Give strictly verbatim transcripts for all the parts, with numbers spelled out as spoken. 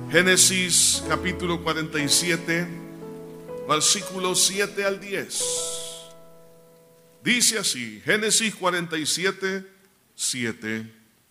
Génesis capítulo cuarenta y siete, versículos siete al diez. Dice así, Génesis cuarenta y siete, siete.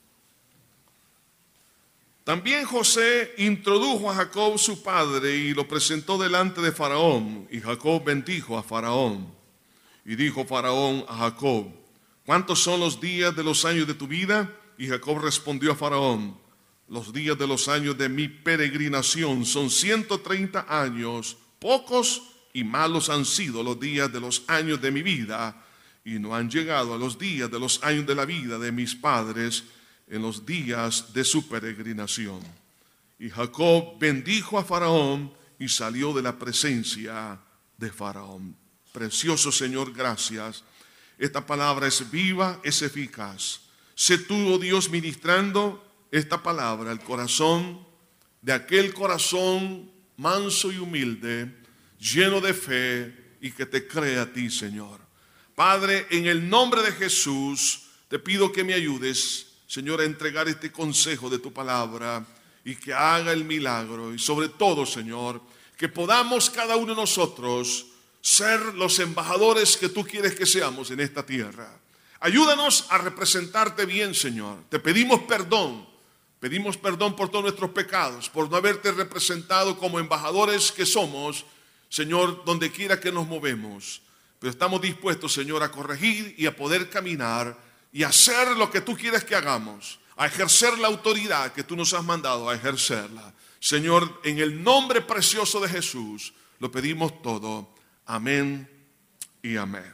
También José introdujo a Jacob su padre y lo presentó delante de Faraón. Y Jacob bendijo a Faraón. Y dijo Faraón a Jacob: ¿cuántos son los días de los años de tu vida? Y Jacob respondió a Faraón: los días de los años de mi peregrinación son ciento treinta años. Pocos y malos han sido los días de los años de mi vida, y no han llegado a los días de los años de la vida de mis padres en los días de su peregrinación. Y Jacob bendijo a Faraón y salió de la presencia de Faraón. Precioso Señor, gracias. Esta palabra es viva, es eficaz. Sé tú, oh Dios, ministrando esta palabra al corazón de aquel corazón manso y humilde, lleno de fe y que te cree a ti, Señor. Padre, en el nombre de Jesús, te pido que me ayudes, Señor, a entregar este consejo de tu palabra y que haga el milagro. Y sobre todo, Señor, que podamos cada uno de nosotros ser los embajadores que tú quieres que seamos en esta tierra. Ayúdanos a representarte bien, Señor. Te pedimos perdón. Pedimos perdón por todos nuestros pecados, por no haberte representado como embajadores que somos, Señor, donde quiera que nos movemos. Pero estamos dispuestos, Señor, a corregir y a poder caminar y hacer lo que tú quieres que hagamos, a ejercer la autoridad que tú nos has mandado a ejercerla. Señor, en el nombre precioso de Jesús, lo pedimos todo. Amén y amén.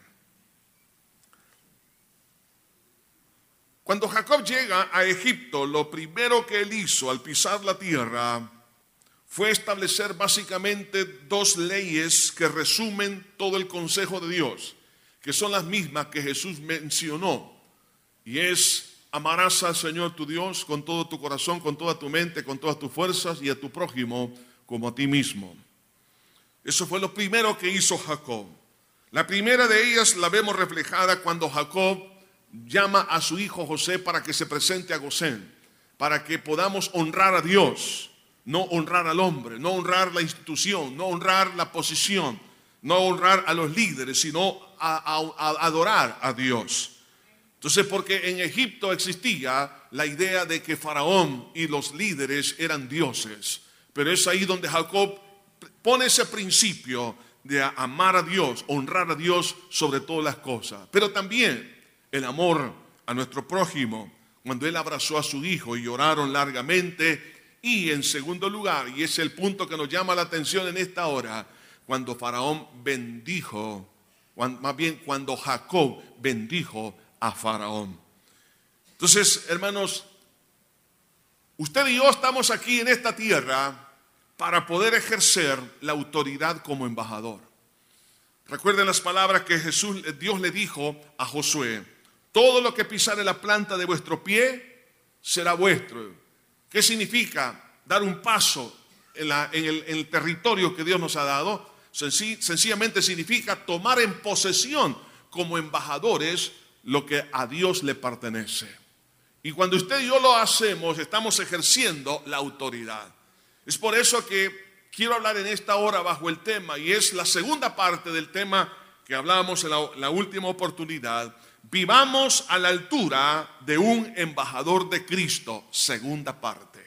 Cuando Jacob llega a Egipto, lo primero que él hizo al pisar la tierra fue establecer básicamente dos leyes que resumen todo el consejo de Dios, que son las mismas que Jesús mencionó. Y es: amarás al Señor tu Dios con todo tu corazón, con toda tu mente, con todas tus fuerzas, y a tu prójimo como a ti mismo. Eso fue lo primero que hizo Jacob. La primera de ellas la vemos reflejada cuando Jacob llama a su hijo José para que se presente a Gosén, para que podamos honrar a Dios, no honrar al hombre, no honrar la institución, no honrar la posición, no honrar a los líderes, sino a, a, a adorar a Dios. Entonces, porque en Egipto existía la idea de que Faraón y los líderes eran dioses, pero es ahí donde Jacob pone ese principio de amar a Dios, honrar a Dios sobre todas las cosas, pero también el amor a nuestro prójimo, cuando él abrazó a su hijo y lloraron largamente. Y en segundo lugar, y es el punto que nos llama la atención en esta hora, cuando Faraón bendijo, más bien cuando Jacob bendijo a Faraón. Entonces, hermanos, usted y yo estamos aquí en esta tierra para poder ejercer la autoridad como embajador. Recuerden las palabras que Jesús, Dios le dijo a Josué: todo lo que pisare la planta de vuestro pie será vuestro. ¿Qué significa dar un paso en, la, en, el, en el territorio que Dios nos ha dado? Senc- sencillamente significa tomar en posesión como embajadores lo que a Dios le pertenece. Y cuando usted y yo lo hacemos, estamos ejerciendo la autoridad. Es por eso que quiero hablar en esta hora bajo el tema, y es la segunda parte del tema que hablábamos en la, la última oportunidad: vivamos a la altura de un embajador de Cristo, segunda parte.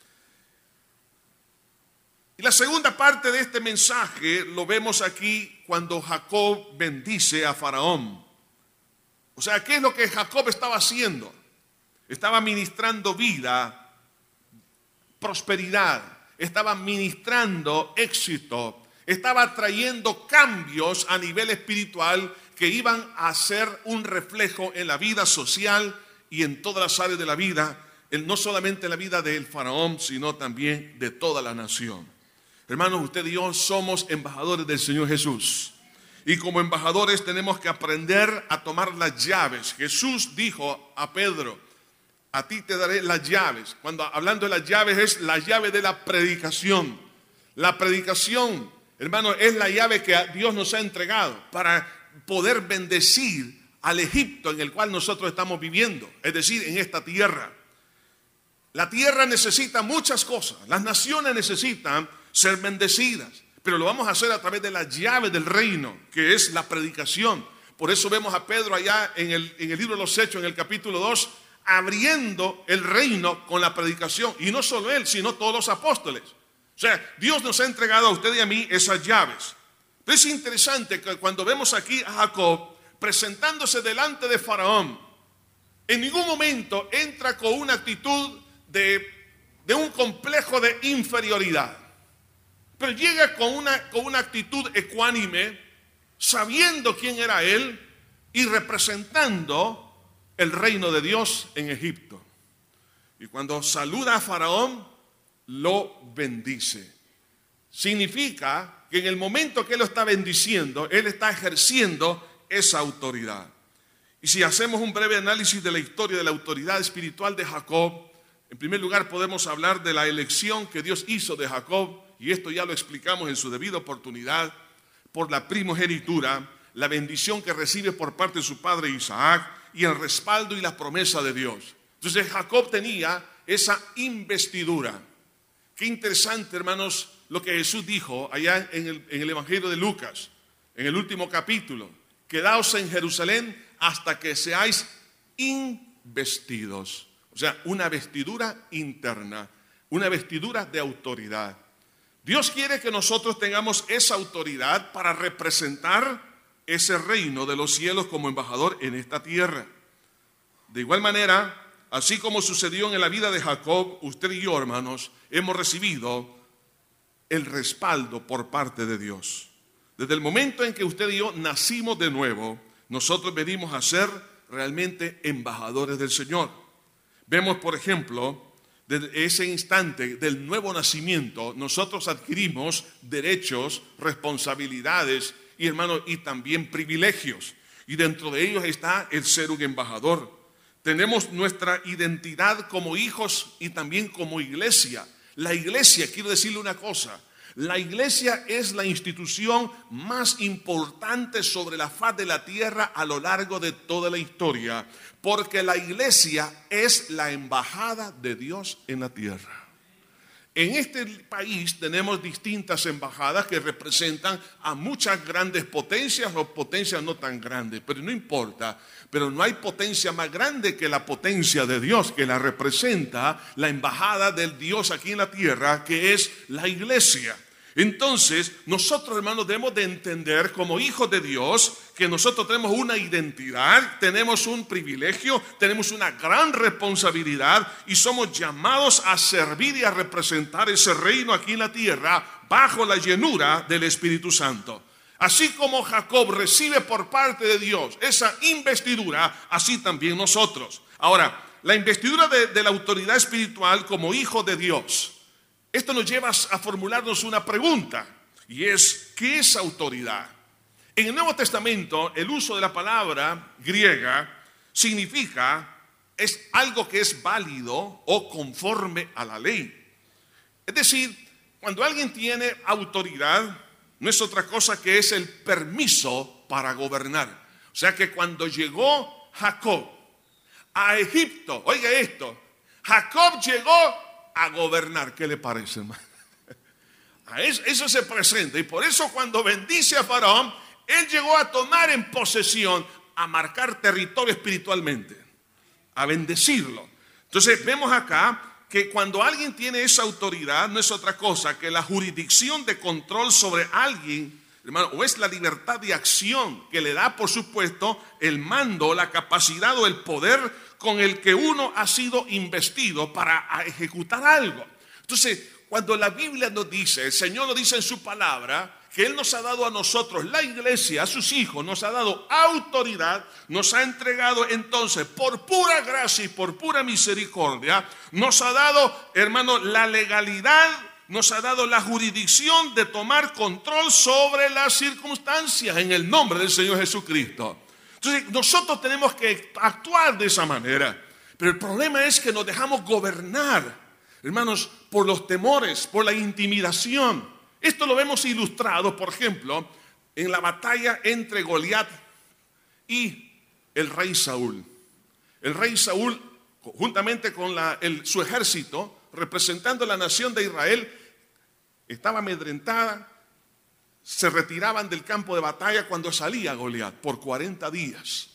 Y la segunda parte de este mensaje lo vemos aquí cuando Jacob bendice a Faraón. O sea, ¿qué es lo que Jacob estaba haciendo? Estaba ministrando vida, prosperidad, estaba ministrando éxito, estaba trayendo cambios a nivel espiritual que iban a ser un reflejo en la vida social y en todas las áreas de la vida, no solamente en la vida del faraón, sino también de toda la nación. Hermanos, usted y yo somos embajadores del Señor Jesús. Y como embajadores tenemos que aprender a tomar las llaves. Jesús dijo a Pedro: a ti te daré las llaves. Cuando hablando de las llaves, es la llave de la predicación. La predicación, hermanos, es la llave que Dios nos ha entregado para poder bendecir al Egipto en el cual nosotros estamos viviendo, es decir, en esta tierra. la tierra necesita muchas cosas. Las naciones necesitan ser bendecidas, pero lo vamos a hacer a través de la llave del reino, que es la predicación. Por eso vemos a Pedro allá en el, en el libro de los Hechos, en el capítulo dos, abriendo el reino con la predicación. Y no solo él, sino todos los apóstoles. O sea, Dios nos ha entregado a usted y a mí esas llaves. Pero es interesante que cuando vemos aquí a Jacob presentándose delante de Faraón, en ningún momento entra con una actitud de, de un complejo de inferioridad. Pero llega con una, con una actitud ecuánime, sabiendo quién era él y representando el reino de Dios en Egipto. Y cuando saluda a Faraón, lo bendice. Significa que en el momento que él lo está bendiciendo, él está ejerciendo esa autoridad. Y si hacemos un breve análisis de la historia de la autoridad espiritual de Jacob, en primer lugar podemos hablar de la elección que Dios hizo de Jacob, y esto ya lo explicamos en su debida oportunidad, por la primogenitura, la bendición que recibe por parte de su padre Isaac y el respaldo y la promesa de Dios. Entonces Jacob tenía esa investidura. Qué interesante, hermanos, lo que Jesús dijo allá en el, en el Evangelio de Lucas, en el último capítulo. Quedaos en Jerusalén hasta que seáis investidos. O sea, una vestidura interna, una vestidura de autoridad. Dios quiere que nosotros tengamos esa autoridad para representar ese reino de los cielos como embajador en esta tierra. De igual manera, así como sucedió en la vida de Jacob, usted y yo, hermanos, hemos recibido el respaldo por parte de Dios. Desde el momento en que usted y yo nacimos de nuevo, nosotros venimos a ser realmente embajadores del Señor. Vemos, por ejemplo, desde ese instante del nuevo nacimiento, nosotros adquirimos derechos, responsabilidades y, hermanos, y también privilegios. Y dentro de ellos está el ser un embajador. Tenemos nuestra identidad como hijos y también como iglesia. La iglesia, quiero decirle una cosa, la iglesia es la institución más importante sobre la faz de la tierra a lo largo de toda la historia, porque la iglesia es la embajada de Dios en la tierra. En este país tenemos distintas embajadas que representan a muchas grandes potencias o potencias no tan grandes, pero no importa. Pero no hay potencia más grande que la potencia de Dios, que la representa la embajada del Dios aquí en la tierra, que es la iglesia. Entonces, nosotros, hermanos, debemos de entender como hijos de Dios que nosotros tenemos una identidad, tenemos un privilegio, tenemos una gran responsabilidad y somos llamados a servir y a representar ese reino aquí en la tierra bajo la llenura del Espíritu Santo. Así como Jacob recibe por parte de Dios esa investidura, así también nosotros. Ahora, la investidura de, de la autoridad espiritual como hijo de Dios. Esto nos lleva a formularnos una pregunta, y es, ¿qué es autoridad? En el Nuevo Testamento, el uso de la palabra griega significa, es algo que es válido o conforme a la ley. Es decir, cuando alguien tiene autoridad, no es otra cosa que es el permiso para gobernar. O sea que cuando llegó Jacob a Egipto, oiga esto, Jacob llegó a gobernar. ¿Qué le parece, hermano? A eso, eso se presenta. Y por eso cuando bendice a Faraón, él llegó a tomar en posesión, a marcar territorio espiritualmente, a bendecirlo. Entonces vemos acá que cuando alguien tiene esa autoridad, no es otra cosa que la jurisdicción de control sobre alguien, hermano, o es la libertad de acción que le da, por supuesto, el mando, la capacidad o el poder con el que uno ha sido investido para ejecutar algo. Entonces, cuando la Biblia nos dice, el Señor nos dice en su palabra, que Él nos ha dado a nosotros, la iglesia, a sus hijos, nos ha dado autoridad, nos ha entregado entonces, por pura gracia y por pura misericordia, nos ha dado, hermano, la legalidad, nos ha dado la jurisdicción de tomar control sobre las circunstancias en el nombre del Señor Jesucristo. Entonces nosotros tenemos que actuar de esa manera, pero el problema es que nos dejamos gobernar, hermanos, por los temores, por la intimidación. Esto lo vemos ilustrado, por ejemplo, en la batalla entre Goliat y el rey Saúl. El rey Saúl juntamente con la, el, su ejército, representando la nación de Israel, estaba amedrentada. Se retiraban del campo de batalla cuando salía Goliat por cuarenta días.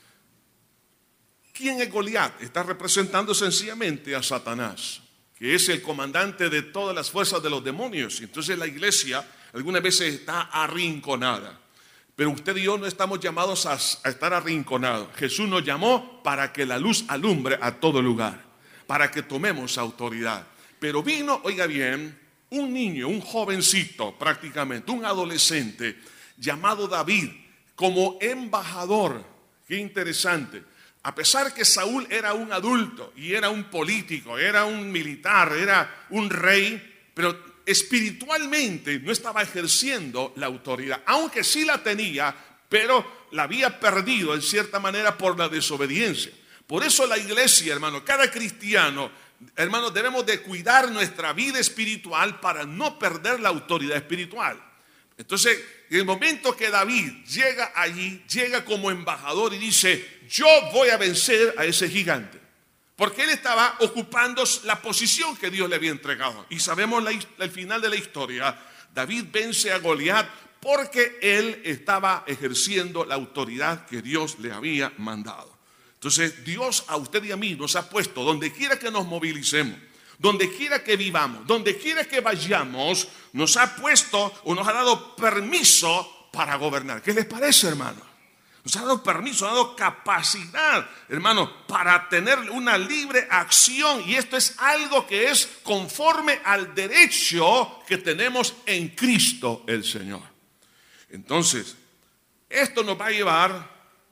¿Quién es Goliat? Está representando sencillamente a Satanás, que es el comandante de todas las fuerzas de los demonios. Entonces la iglesia algunas veces está arrinconada. Pero usted y yo no estamos llamados a, a estar arrinconados. Jesús nos llamó para que la luz alumbre a todo lugar, para que tomemos autoridad. Pero vino, oiga bien, un niño, un jovencito prácticamente, un adolescente llamado David, como embajador. Qué interesante. A pesar que Saúl era un adulto y era un político, era un militar, era un rey, pero espiritualmente no estaba ejerciendo la autoridad, aunque sí la tenía, pero la había perdido en cierta manera por la desobediencia. Por eso la iglesia, hermano, cada cristiano, hermano, debemos de cuidar nuestra vida espiritual para no perder la autoridad espiritual. Entonces, en el momento que David llega allí, llega como embajador y dice: yo voy a vencer a ese gigante. Porque él estaba ocupando la posición que Dios le había entregado. Y sabemos la, el final de la historia. David vence a Goliat porque él estaba ejerciendo la autoridad que Dios le había mandado. Entonces, Dios a usted y a mí nos ha puesto, donde quiera que nos movilicemos, donde quiera que vivamos, donde quiera que vayamos, nos ha puesto o nos ha dado permiso para gobernar. ¿Qué les parece, hermano? Nos ha dado permiso, nos ha dado capacidad, hermano, para tener una libre acción. Y esto es algo que es conforme al derecho que tenemos en Cristo el Señor. Entonces, esto nos va a llevar,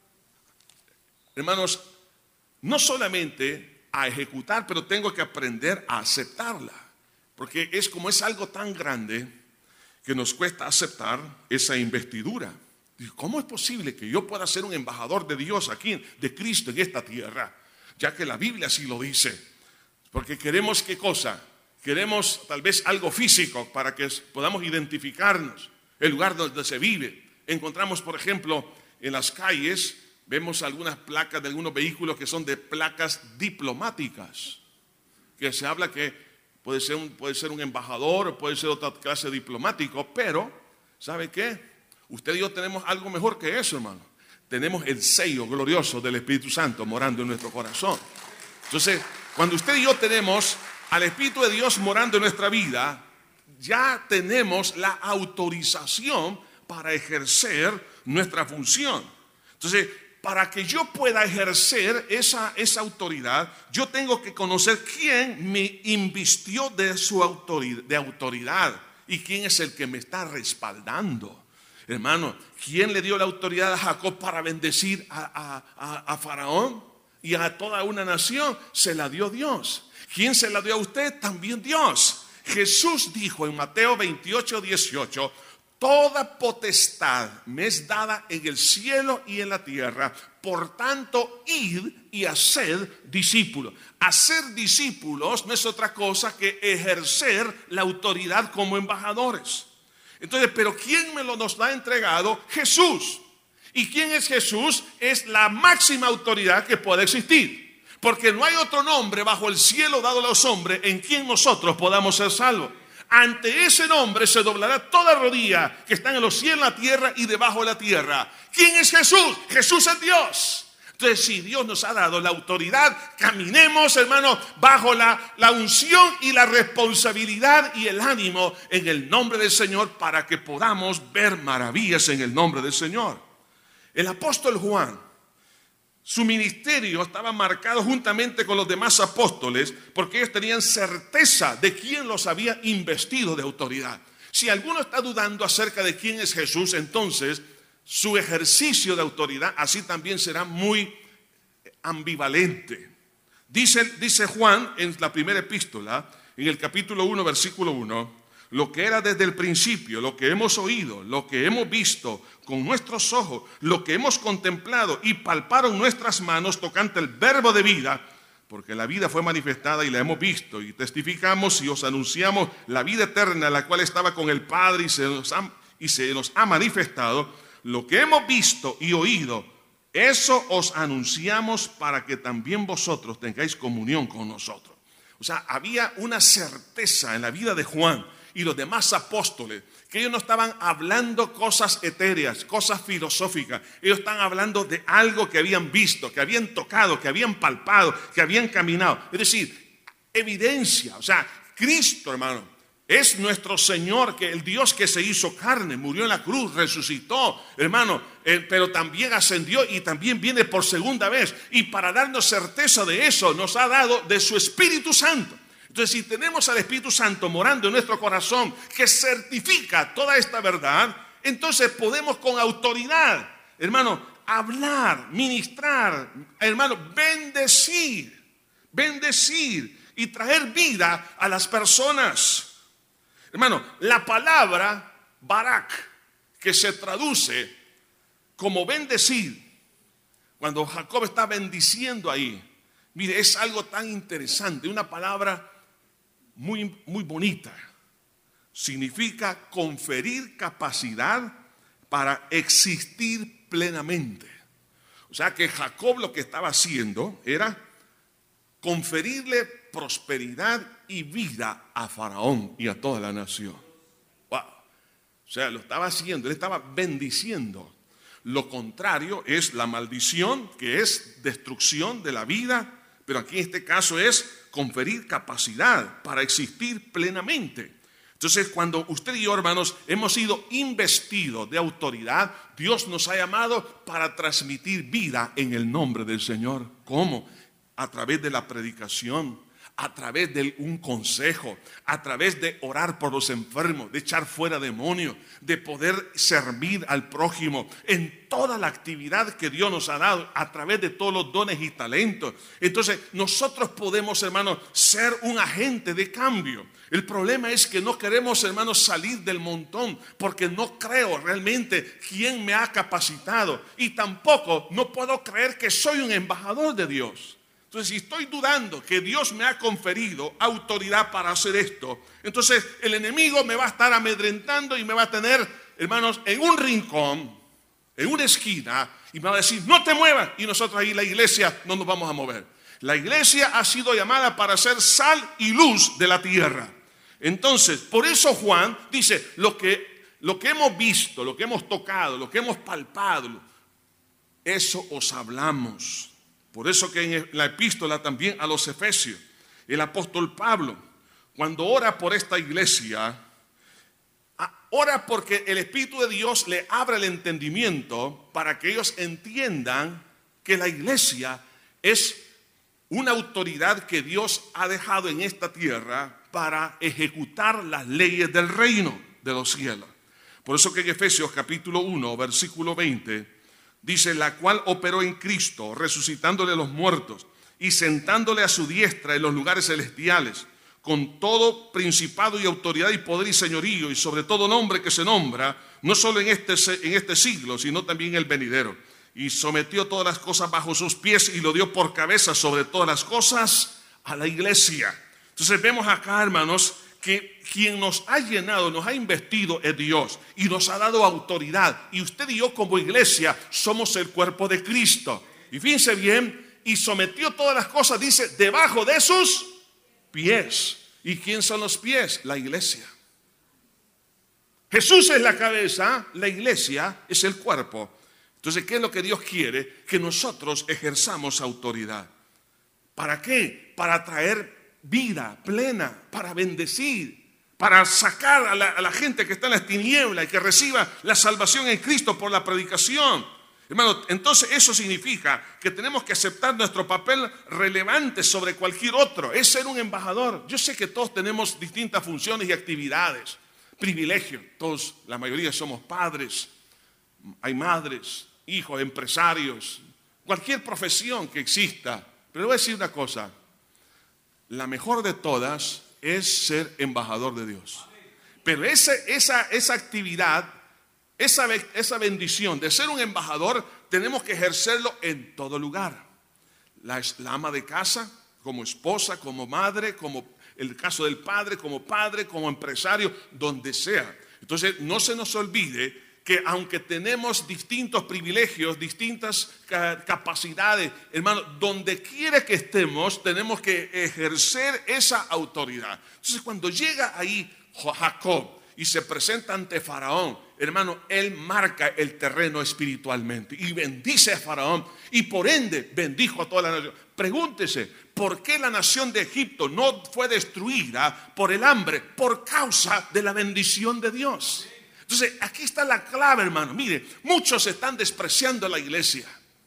hermanos, no solamente a ejecutar, pero tengo que aprender a aceptarla. Porque es como es algo tan grande que nos cuesta aceptar esa investidura. ¿Cómo es posible que yo pueda ser un embajador de Dios aquí, de Cristo en esta tierra? Ya que la Biblia así lo dice. Porque queremos, ¿qué cosa? Queremos tal vez algo físico para que podamos identificarnos, el lugar donde se vive. Encontramos, por ejemplo, en las calles, vemos algunas placas de algunos vehículos que son de placas diplomáticas. Que se habla que puede ser un, puede ser un embajador, puede ser otra clase de diplomático, pero, ¿sabe qué? Usted y yo tenemos algo mejor que eso, hermano. Tenemos el sello glorioso del Espíritu Santo morando en nuestro corazón. Entonces, cuando usted y yo tenemos al Espíritu de Dios morando en nuestra vida, ya tenemos la autorización para ejercer nuestra función. Entonces, para que yo pueda ejercer esa, esa autoridad, yo tengo que conocer quién me invistió de su autoridad, de autoridad y quién es el que me está respaldando. Hermano, ¿quién le dio la autoridad a Jacob para bendecir a, a, a, a Faraón y a toda una nación? Se la dio Dios. ¿Quién se la dio a usted? También Dios. Jesús dijo en Mateo veintiocho, dieciocho: toda potestad me es dada en el cielo y en la tierra. Por tanto, id y haced discípulos. Hacer discípulos no es otra cosa que ejercer la autoridad como embajadores. Entonces, ¿pero quién me lo nos ha entregado? Jesús. ¿Y quién es Jesús? Es la máxima autoridad que puede existir. Porque no hay otro nombre bajo el cielo dado a los hombres en quien nosotros podamos ser salvos. Ante ese nombre se doblará toda rodilla que está en los cielos, en la tierra y debajo de la tierra. ¿Quién es Jesús? Jesús es Dios. Entonces, si Dios nos ha dado la autoridad, caminemos, hermano, bajo la, la unción y la responsabilidad y el ánimo en el nombre del Señor para que podamos ver maravillas en el nombre del Señor. El apóstol Juan, su ministerio estaba marcado juntamente con los demás apóstoles porque ellos tenían certeza de quién los había investido de autoridad. Si alguno está dudando acerca de quién es Jesús, entonces su ejercicio de autoridad así también será muy ambivalente. Dice, dice Juan en la primera epístola, en el capítulo uno, versículo uno: lo que era desde el principio, lo que hemos oído, lo que hemos visto con nuestros ojos, lo que hemos contemplado y palparon nuestras manos tocante el verbo de vida, porque la vida fue manifestada y la hemos visto y testificamos y os anunciamos la vida eterna, la cual estaba con el Padre y se nos ha, y se nos ha manifestado. Lo que hemos visto y oído eso os anunciamos para que también vosotros tengáis comunión con nosotros. O sea, había una certeza en la vida de Juan y los demás apóstoles, que ellos no estaban hablando cosas etéreas, cosas filosóficas. Ellos estaban hablando de algo que habían visto, que habían tocado, que habían palpado, que habían caminado. Es decir, evidencia. O sea, Cristo, hermano, es nuestro Señor, que el Dios que se hizo carne, murió en la cruz, resucitó, hermano, eh, pero también ascendió y también viene por segunda vez. Y para darnos certeza de eso, nos ha dado de su Espíritu Santo. Entonces, si tenemos al Espíritu Santo morando en nuestro corazón, que certifica toda esta verdad, entonces podemos con autoridad, hermano, hablar, ministrar, hermano, bendecir, bendecir y traer vida a las personas. Hermano, la palabra barak, que se traduce como bendecir, cuando Jacob está bendiciendo ahí, mire, es algo tan interesante, una palabra muy, muy bonita. Significa conferir capacidad para existir plenamente. O sea que Jacob lo que estaba haciendo era conferirle prosperidad y vida a Faraón y a toda la nación. Wow. O sea, lo estaba haciendo, él estaba bendiciendo. Lo contrario es la maldición, que es destrucción de la vida, pero aquí en este caso es conferir capacidad para existir plenamente. Entonces, cuando usted y yo, hermanos, hemos sido investidos de autoridad, Dios nos ha llamado para transmitir vida en el nombre del Señor. ¿Cómo? A través de la predicación, a través de un consejo, a través de orar por los enfermos, de echar fuera demonios, de poder servir al prójimo en toda la actividad que Dios nos ha dado, a través de todos los dones y talentos. Entonces, nosotros podemos, hermanos, ser un agente de cambio. El problema es que no queremos, hermanos, salir del montón, porque no creo realmente quién me ha capacitado, y tampoco no puedo creer que soy un embajador de Dios. Entonces, si estoy dudando que Dios me ha conferido autoridad para hacer esto, entonces el enemigo me va a estar amedrentando y me va a tener, hermanos, en un rincón, en una esquina, y me va a decir, no te muevas. Y nosotros ahí, la iglesia, no nos vamos a mover. La iglesia ha sido llamada para ser sal y luz de la tierra. Entonces, por eso Juan dice, lo que, lo que hemos visto, lo que hemos tocado, lo que hemos palpado, eso os hablamos. Por eso que en la epístola también a los Efesios, el apóstol Pablo, cuando ora por esta iglesia, ora porque el Espíritu de Dios le abra el entendimiento para que ellos entiendan que la iglesia es una autoridad que Dios ha dejado en esta tierra para ejecutar las leyes del reino de los cielos. Por eso que en Efesios capítulo uno, versículo veinte, dice, la cual operó en Cristo, resucitándole a los muertos y sentándole a su diestra en los lugares celestiales, con todo principado y autoridad y poder y señorío, y sobre todo nombre que se nombra, no solo en este, en este siglo, sino también en el venidero. Y sometió todas las cosas bajo sus pies y lo dio por cabeza sobre todas las cosas a la iglesia. Entonces vemos acá, hermanos, que quien nos ha llenado, nos ha investido es Dios y nos ha dado autoridad. Y usted y yo como iglesia somos el cuerpo de Cristo. Y fíjense bien, y sometió todas las cosas, dice, debajo de sus pies. ¿Y quién son los pies? La iglesia. Jesús es la cabeza, la iglesia es el cuerpo. Entonces, ¿qué es lo que Dios quiere? Que nosotros ejerzamos autoridad. ¿Para qué? Para traer vida plena, para bendecir, para sacar a la, a la gente que está en las tinieblas y que reciba la salvación en Cristo por la predicación. Hermano, entonces eso significa que tenemos que aceptar nuestro papel relevante sobre cualquier otro, es ser un embajador. Yo sé que todos tenemos distintas funciones y actividades, privilegios, todos, la mayoría somos padres, hay madres, hijos, empresarios, cualquier profesión que exista. Pero voy a decir una cosa, la mejor de todas es ser embajador de Dios. Pero esa, esa, esa actividad, esa, esa bendición de ser un embajador, tenemos que ejercerlo en todo lugar. La, la ama de casa, como esposa, como madre, como el caso del padre, como padre, como empresario, donde sea. Entonces, no se nos olvide que aunque tenemos distintos privilegios, distintas capacidades, hermano, donde quiera que estemos, tenemos que ejercer esa autoridad. Entonces, cuando llega ahí Jacob y se presenta ante Faraón, hermano, él marca el terreno espiritualmente y bendice a Faraón y por ende bendijo a toda la nación. Pregúntese, ¿por qué la nación de Egipto no fue destruida por el hambre? Por causa de la bendición de Dios. Entonces, aquí está la clave, hermano. Mire, muchos están despreciando la iglesia.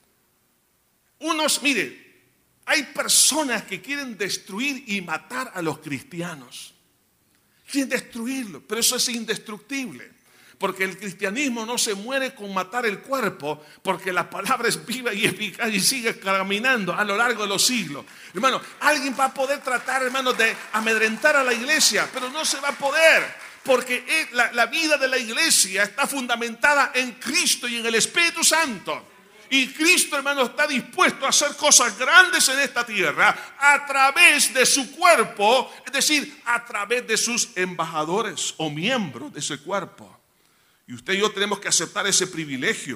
Unos, mire, hay personas que quieren destruir y matar a los cristianos. Quieren destruirlo, pero eso es indestructible. Porque el cristianismo no se muere con matar el cuerpo, porque la palabra es viva y eficaz y sigue caminando a lo largo de los siglos. Hermano, alguien va a poder tratar, hermano, de amedrentar a la iglesia, pero no se va a poder. Porque la, la vida de la iglesia está fundamentada en Cristo y en el Espíritu Santo. Y Cristo, hermano, está dispuesto a hacer cosas grandes en esta tierra a través de su cuerpo, es decir, a través de sus embajadores o miembros de ese cuerpo. Y usted y yo tenemos que aceptar ese privilegio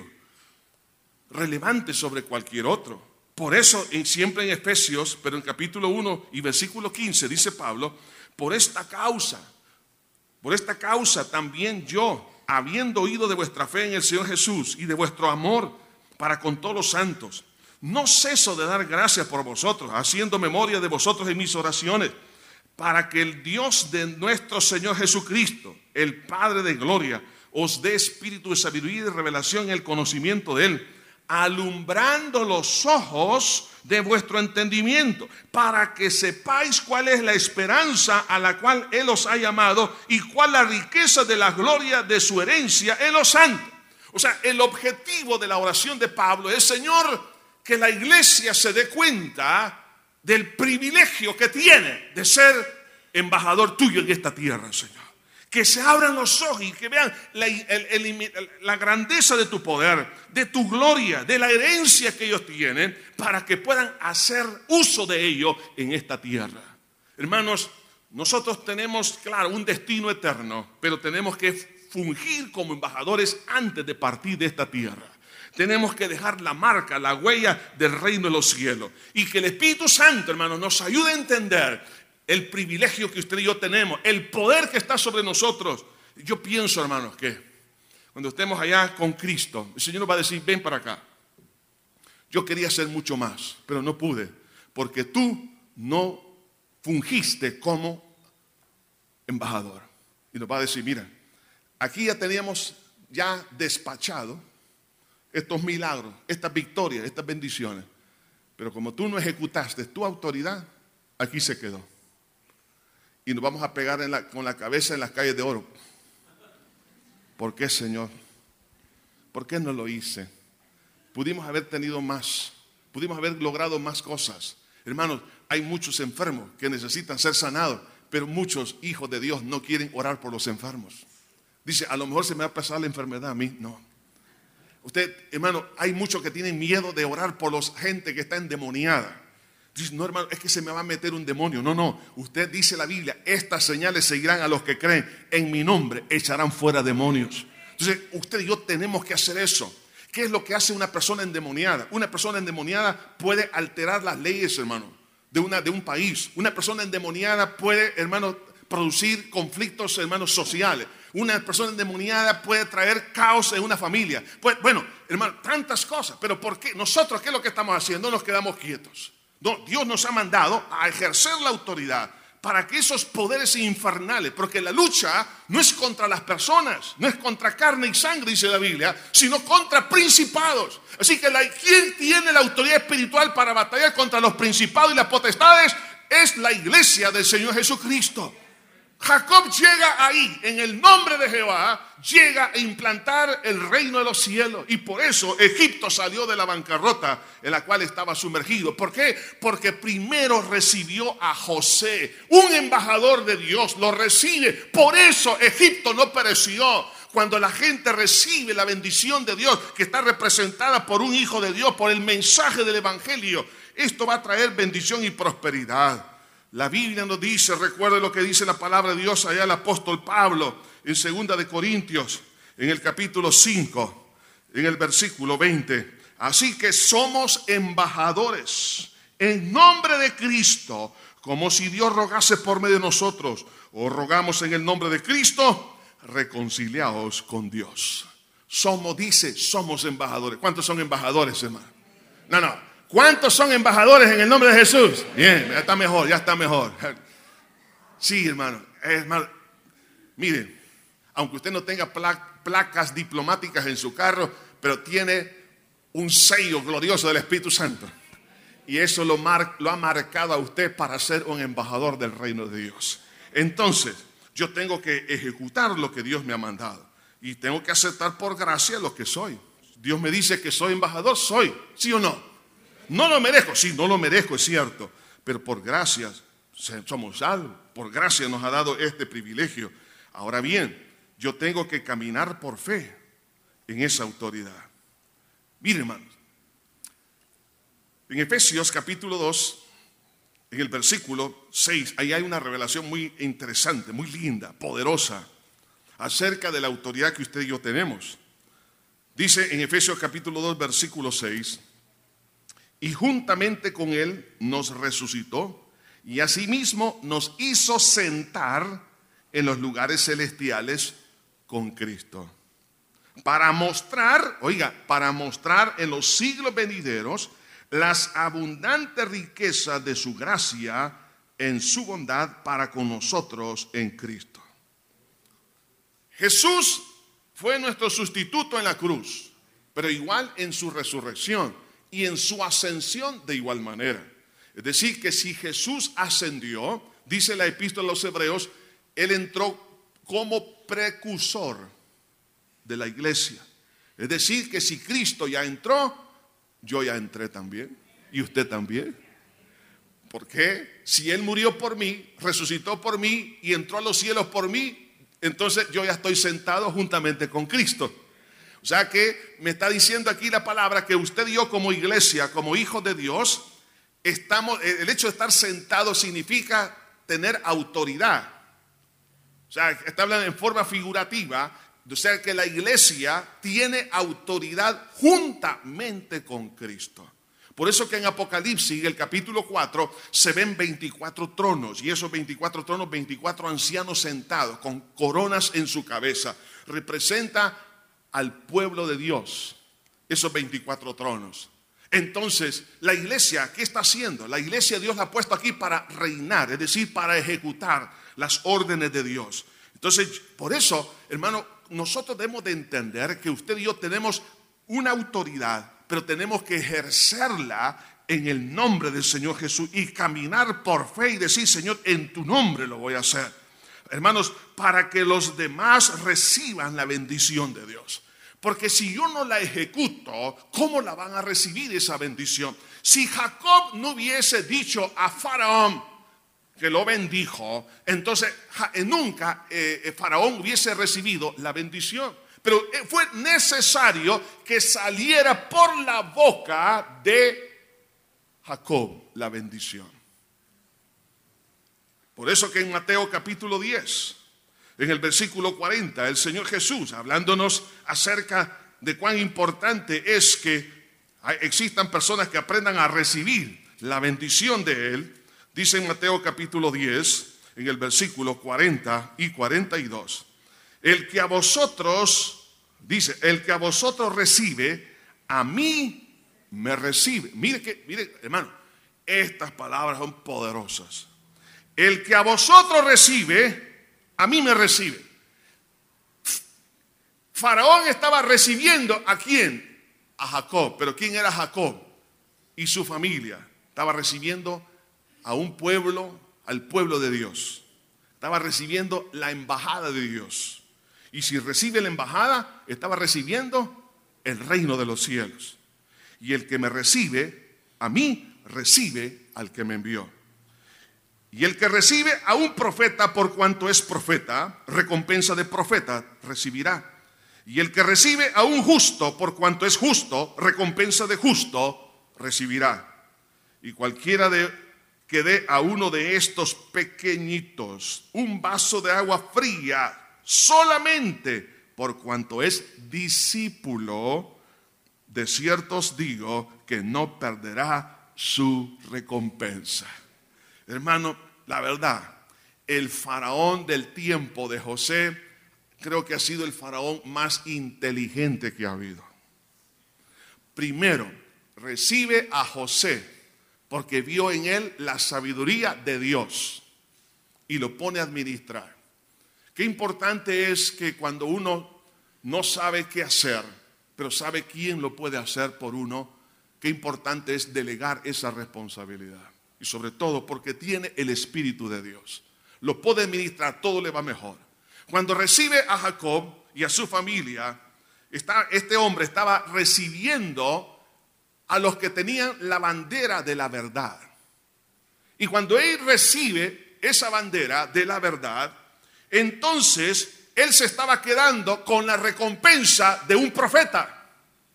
relevante sobre cualquier otro. Por eso, siempre en Efesios, pero en capítulo uno y versículo quince, dice Pablo, por esta causa, por esta causa también yo, habiendo oído de vuestra fe en el Señor Jesús y de vuestro amor para con todos los santos, no ceso de dar gracias por vosotros, haciendo memoria de vosotros en mis oraciones, para que el Dios de nuestro Señor Jesucristo, el Padre de gloria, os dé espíritu de sabiduría y de revelación en el conocimiento de Él, alumbrando los ojos de vuestro entendimiento, para que sepáis cuál es la esperanza a la cual Él os ha llamado y cuál la riqueza de la gloria de su herencia en los santos. O sea, el objetivo de la oración de Pablo es, Señor, que la iglesia se dé cuenta del privilegio que tiene de ser embajador tuyo en esta tierra, Señor. Que se abran los ojos y que vean la, el, el, la grandeza de tu poder, de tu gloria, de la herencia que ellos tienen, para que puedan hacer uso de ello en esta tierra. Hermanos, nosotros tenemos, claro, un destino eterno, pero tenemos que fungir como embajadores antes de partir de esta tierra. Tenemos que dejar la marca, la huella del reino de los cielos. Y que el Espíritu Santo, hermanos, nos ayude a entender el privilegio que usted y yo tenemos, el poder que está sobre nosotros. Yo pienso, hermanos, que cuando estemos allá con Cristo, el Señor nos va a decir, ven para acá. Yo quería hacer mucho más, pero no pude, porque tú no fungiste como embajador. Y nos va a decir, mira, aquí ya teníamos ya despachado estos milagros, estas victorias, estas bendiciones. Pero como tú no ejecutaste tu autoridad, aquí se quedó. Y nos vamos a pegar en la, con la cabeza en las calles de oro. ¿Por qué, Señor? ¿Por qué no lo hice? Pudimos haber tenido más. Pudimos haber logrado más cosas. Hermanos, hay muchos enfermos que necesitan ser sanados, pero muchos hijos de Dios no quieren orar por los enfermos. Dice, a lo mejor se me va a pasar la enfermedad a mí. No. Usted, hermano, hay muchos que tienen miedo de orar por la gente que está endemoniada. Dice, no, hermano, es que se me va a meter un demonio. No, no. Usted dice la Biblia, estas señales seguirán a los que creen. En mi nombre echarán fuera demonios. Entonces, usted y yo tenemos que hacer eso. ¿Qué es lo que hace una persona endemoniada? Una persona endemoniada puede alterar las leyes, hermano, de, una, de un país. Una persona endemoniada puede, hermano, producir conflictos, hermanos, sociales. Una persona endemoniada puede traer caos en una familia. Pues, bueno, hermano, tantas cosas. Pero ¿por qué? Nosotros, ¿qué es lo que estamos haciendo? Nos quedamos quietos. No, Dios nos ha mandado a ejercer la autoridad para que esos poderes infernales, porque la lucha no es contra las personas, no es contra carne y sangre, dice la Biblia, sino contra principados. Así que la, ¿quién tiene la autoridad espiritual para batallar contra los principados y las potestades? Es la iglesia del Señor Jesucristo. Jacob llega ahí, en el nombre de Jehová, llega a implantar el reino de los cielos. Y por eso Egipto salió de la bancarrota en la cual estaba sumergido. ¿Por qué? Porque primero recibió a José, un embajador de Dios, lo recibe. Por eso Egipto no pereció. Cuando la gente recibe la bendición de Dios, que está representada por un hijo de Dios, por el mensaje del evangelio, esto va a traer bendición y prosperidad. La Biblia nos dice, recuerde lo que dice la palabra de Dios allá el apóstol Pablo en segunda de Corintios, en el capítulo cinco, en el versículo veinte. Así que somos embajadores en nombre de Cristo, como si Dios rogase por medio de nosotros. O rogamos en el nombre de Cristo, reconciliaos con Dios. Somos, dice, somos embajadores. ¿Cuántos son embajadores, hermano? No, no. ¿Cuántos son embajadores en el nombre de Jesús? Bien, ya está mejor, ya está mejor. Sí, hermano. hermano mire, aunque usted no tenga pla- placas diplomáticas en su carro, pero tiene un sello glorioso del Espíritu Santo. Y eso lo, mar- lo ha marcado a usted para ser un embajador del reino de Dios. Entonces, yo tengo que ejecutar lo que Dios me ha mandado. Y tengo que aceptar por gracia lo que soy. Dios me dice que soy embajador, soy. ¿Sí o no? No lo merezco. Sí, no lo merezco, es cierto. Pero por gracia somos salvos. Por gracia nos ha dado este privilegio. Ahora bien, yo tengo que caminar por fe en esa autoridad. Miren, hermanos. En Efesios capítulo dos, en el versículo seis, ahí hay una revelación muy interesante, muy linda, poderosa, acerca de la autoridad que usted y yo tenemos. Dice en Efesios capítulo dos, versículo seis, y juntamente con él nos resucitó y asimismo nos hizo sentar en los lugares celestiales con Cristo, para mostrar, oiga, para mostrar en los siglos venideros las abundantes riquezas de su gracia en su bondad para con nosotros en Cristo. Jesús fue nuestro sustituto en la cruz, pero igual en su resurrección y en su ascensión de igual manera. Es decir, que si Jesús ascendió, dice la epístola a los Hebreos, Él entró como precursor de la iglesia. Es decir, que si Cristo ya entró, yo ya entré también, y usted también. Porque si Él murió por mí, resucitó por mí y entró a los cielos por mí, entonces yo ya estoy sentado juntamente con Cristo. O sea que me está diciendo aquí la palabra que usted y yo como iglesia, como hijos de Dios, estamos, el hecho de estar sentado significa tener autoridad. O sea, está hablando en forma figurativa. O sea que la iglesia tiene autoridad juntamente con Cristo. Por eso que en Apocalipsis, el capítulo cuatro, se ven veinticuatro tronos. Y esos veinticuatro tronos, veinticuatro ancianos sentados con coronas en su cabeza. Representa al pueblo de Dios, esos veinticuatro tronos. Entonces, la iglesia, ¿qué está haciendo? La iglesia Dios la ha puesto aquí para reinar, es decir, para ejecutar las órdenes de Dios. Entonces, por eso, hermano, nosotros debemos de entender que usted y yo tenemos una autoridad, pero tenemos que ejercerla en el nombre del Señor Jesús y caminar por fe y decir, Señor, en tu nombre lo voy a hacer. Hermanos, para que los demás reciban la bendición de Dios. Porque si yo no la ejecuto, ¿cómo la van a recibir esa bendición? Si Jacob no hubiese dicho a Faraón que lo bendijo, entonces nunca eh, Faraón hubiese recibido la bendición. Pero fue necesario que saliera por la boca de Jacob la bendición. Por eso que en Mateo capítulo diez, en el versículo cuarenta, el Señor Jesús, hablándonos acerca de cuán importante es que existan personas que aprendan a recibir la bendición de Él, dice en Mateo capítulo diez, en el versículo cuarenta y cuarenta y dos, el que a vosotros, dice, el que a vosotros recibe, a mí me recibe. Mire que, mire, hermano, estas palabras son poderosas. El que a vosotros recibe, a mí me recibe. Faraón estaba recibiendo ¿a quién? A Jacob. Pero ¿quién era Jacob? Y su familia. Estaba recibiendo a un pueblo, al pueblo de Dios. Estaba recibiendo la embajada de Dios. Y si recibe la embajada, estaba recibiendo el reino de los cielos. Y el que me recibe, a mí recibe al que me envió. Y el que recibe a un profeta por cuanto es profeta, recompensa de profeta recibirá. Y el que recibe a un justo por cuanto es justo, recompensa de justo recibirá. Y cualquiera de, que dé a uno de estos pequeñitos un vaso de agua fría solamente por cuanto es discípulo, de cierto os digo que no perderá su recompensa. Hermano, la verdad, el faraón del tiempo de José creo que ha sido el faraón más inteligente que ha habido. Primero, recibe a José porque vio en él la sabiduría de Dios y lo pone a administrar. Qué importante es que cuando uno no sabe qué hacer, pero sabe quién lo puede hacer por uno, qué importante es delegar esa responsabilidad. Y sobre todo porque tiene el Espíritu de Dios. Lo puede administrar, todo le va mejor. Cuando recibe a Jacob y a su familia, está, este hombre estaba recibiendo a los que tenían la bandera de la verdad. Y cuando él recibe esa bandera de la verdad, entonces él se estaba quedando con la recompensa de un profeta.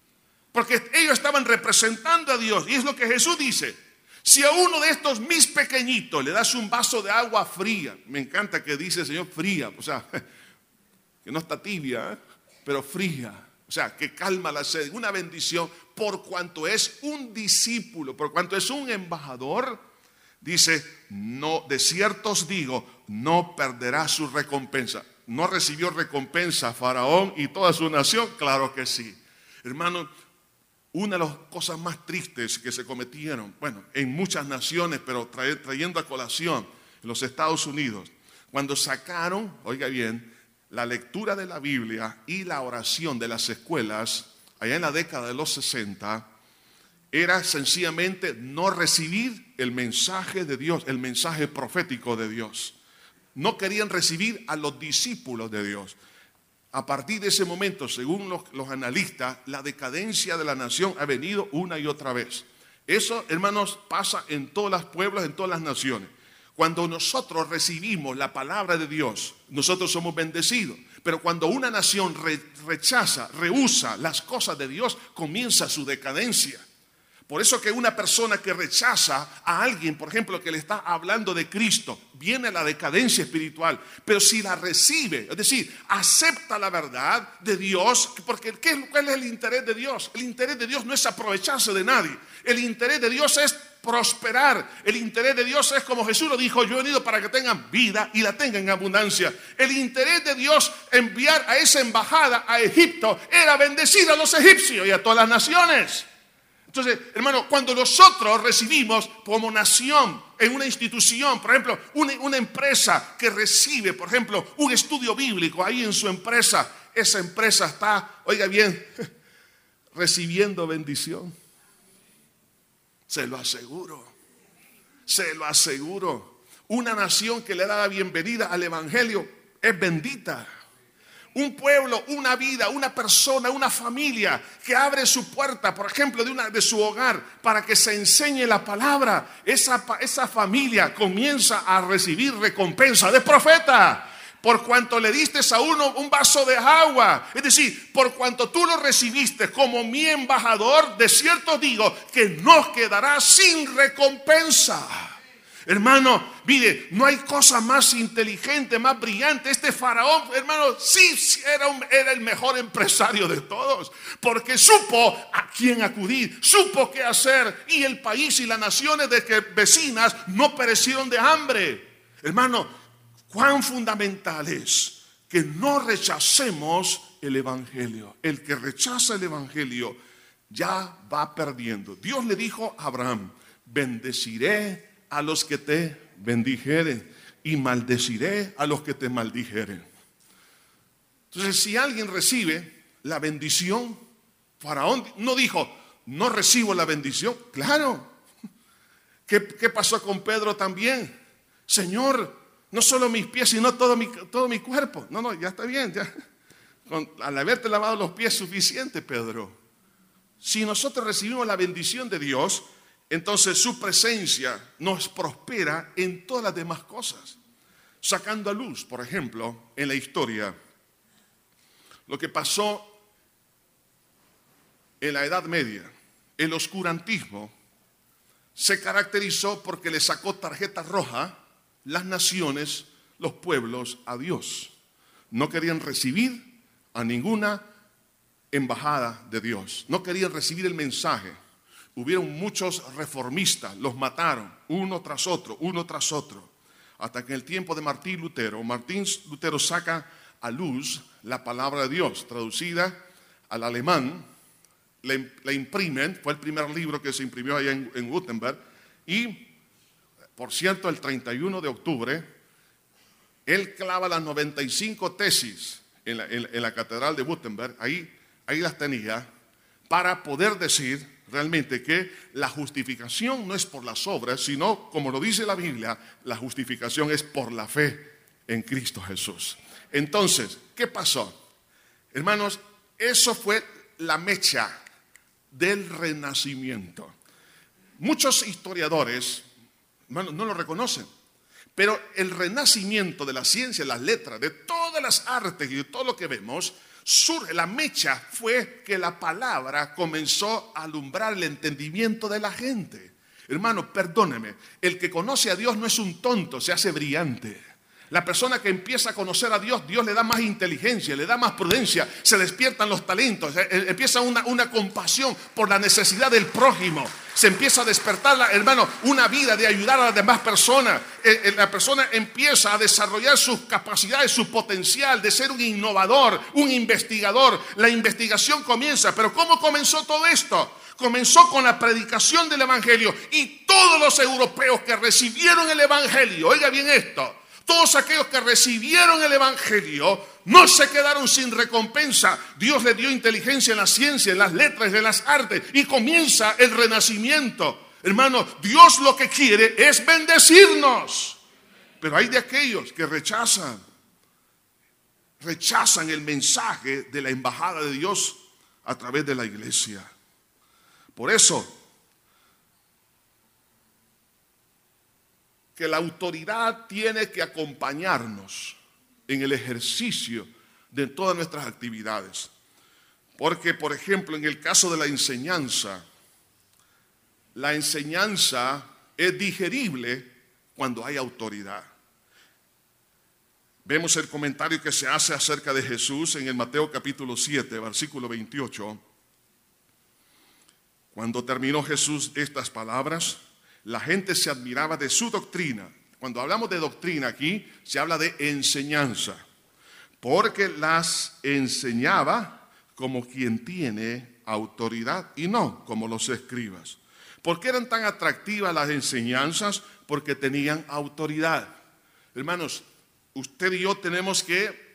Porque ellos estaban representando a Dios. Y es lo que Jesús dice. Si a uno de estos mis pequeñitos le das un vaso de agua fría, me encanta que dice el Señor fría, o sea, que no está tibia, ¿eh? Pero fría, o sea, que calma la sed, una bendición, por cuanto es un discípulo, por cuanto es un embajador, dice, no, de cierto os digo, no perderá su recompensa. ¿No recibió recompensa Faraón y toda su nación? Claro que sí. Hermano, una de las cosas más tristes que se cometieron, bueno, en muchas naciones, pero trae, trayendo a colación en los Estados Unidos, cuando sacaron, oiga bien, la lectura de la Biblia y la oración de las escuelas, allá en la década de los sesenta, era sencillamente no recibir el mensaje de Dios, el mensaje profético de Dios. No querían recibir a los discípulos de Dios. A partir de ese momento, según los, los analistas, la decadencia de la nación ha venido una y otra vez. Eso, hermanos, pasa en todos los pueblos, en todas las naciones. Cuando nosotros recibimos la palabra de Dios, nosotros somos bendecidos. Pero cuando una nación re, rechaza, rehúsa las cosas de Dios, comienza su decadencia. Por eso que una persona que rechaza a alguien, por ejemplo, que le está hablando de Cristo, viene la decadencia espiritual. Pero si la recibe, es decir, acepta la verdad de Dios, porque ¿qué, ¿cuál es el interés de Dios? El interés de Dios no es aprovecharse de nadie. El interés de Dios es prosperar. El interés de Dios es como Jesús lo dijo, yo he venido para que tengan vida y la tengan en abundancia. El interés de Dios enviar a esa embajada a Egipto era bendecir a los egipcios y a todas las naciones. Entonces, hermano, cuando nosotros recibimos como nación en una institución, por ejemplo, una, una empresa que recibe, por ejemplo, un estudio bíblico ahí en su empresa, esa empresa está, oiga bien, recibiendo bendición. Se lo aseguro, se lo aseguro. Una nación que le da la bienvenida al evangelio es bendita. Un pueblo, una vida, una persona, una familia que abre su puerta, por ejemplo, de, una, de su hogar para que se enseñe la palabra. Esa, esa familia comienza a recibir recompensa de profeta. Por cuanto le diste a uno un vaso de agua. Es decir, por cuanto tú lo recibiste como mi embajador, de cierto digo que no quedará sin recompensa. Hermano, mire, no hay cosa más inteligente, más brillante. Este faraón, hermano, sí, sí era, un, era el mejor empresario de todos, porque supo a quién acudir, supo qué hacer, y el país y las naciones de que vecinas no perecieron de hambre. Hermano, cuán fundamental es que no rechacemos el evangelio. El que rechaza el evangelio ya va perdiendo. Dios le dijo a Abraham, bendeciré a los que te bendijeren y maldeciré a los que te maldijeren. Entonces, si alguien recibe la bendición, Faraón no dijo, no recibo la bendición. Claro. ¿Qué, qué pasó con Pedro también? Señor, no solo mis pies, sino todo mi, todo mi cuerpo. No, no, ya está bien. Ya. Con, al haberte lavado los pies, suficiente, Pedro. Si nosotros recibimos la bendición de Dios, entonces su presencia nos prospera en todas las demás cosas. Sacando a luz, por ejemplo, en la historia, lo que pasó en la Edad Media, el oscurantismo, se caracterizó porque le sacó tarjeta roja las naciones, los pueblos a Dios. No querían recibir a ninguna embajada de Dios. No querían recibir el mensaje. Hubieron muchos reformistas, los mataron uno tras otro, uno tras otro. Hasta que en el tiempo de Martín Lutero, Martín Lutero saca a luz la palabra de Dios, traducida al alemán, la imprimen, fue el primer libro que se imprimió allá en, en Wittenberg, y por cierto, el treinta y uno de octubre, él clava las noventa y cinco tesis en la, en, en la catedral de Wittenberg, ahí, ahí las tenía, para poder decir realmente que la justificación no es por las obras, sino, como lo dice la Biblia, la justificación es por la fe en Cristo Jesús. Entonces, ¿qué pasó? Hermanos, eso fue la mecha del renacimiento. Muchos historiadores, hermanos, no lo reconocen, pero el renacimiento de la ciencia, las letras, de todas las artes y de todo lo que vemos, surge, la mecha fue que la palabra comenzó a alumbrar el entendimiento de la gente. Hermano, perdóneme, el que conoce a Dios no es un tonto, se hace brillante. La persona que empieza a conocer a Dios, Dios le da más inteligencia, le da más prudencia, se despiertan los talentos, empieza una, una compasión por la necesidad del prójimo, se empieza a despertar, hermano, una vida de ayudar a las demás personas. La persona empieza a desarrollar sus capacidades, su potencial de ser un innovador, un investigador. La investigación comienza, pero ¿cómo comenzó todo esto? Comenzó con la predicación del Evangelio, y todos los europeos que recibieron el Evangelio, oiga bien esto, todos aquellos que recibieron el Evangelio no se quedaron sin recompensa. Dios les dio inteligencia en la ciencia, en las letras, en las artes, y comienza el renacimiento. Hermano, Dios lo que quiere es bendecirnos. Pero hay de aquellos que rechazan, rechazan el mensaje de la embajada de Dios a través de la iglesia. Por eso, que la autoridad tiene que acompañarnos en el ejercicio de todas nuestras actividades. Porque, por ejemplo, en el caso de la enseñanza, la enseñanza es digerible cuando hay autoridad. Vemos el comentario que se hace acerca de Jesús en el Mateo capítulo siete, versículo veintiocho. Cuando terminó Jesús estas palabras, la gente se admiraba de su doctrina. Cuando hablamos de doctrina aquí, se habla de enseñanza, porque las enseñaba como quien tiene autoridad y no como los escribas. ¿Por qué eran tan atractivas las enseñanzas? Porque tenían autoridad. Hermanos, usted y yo tenemos que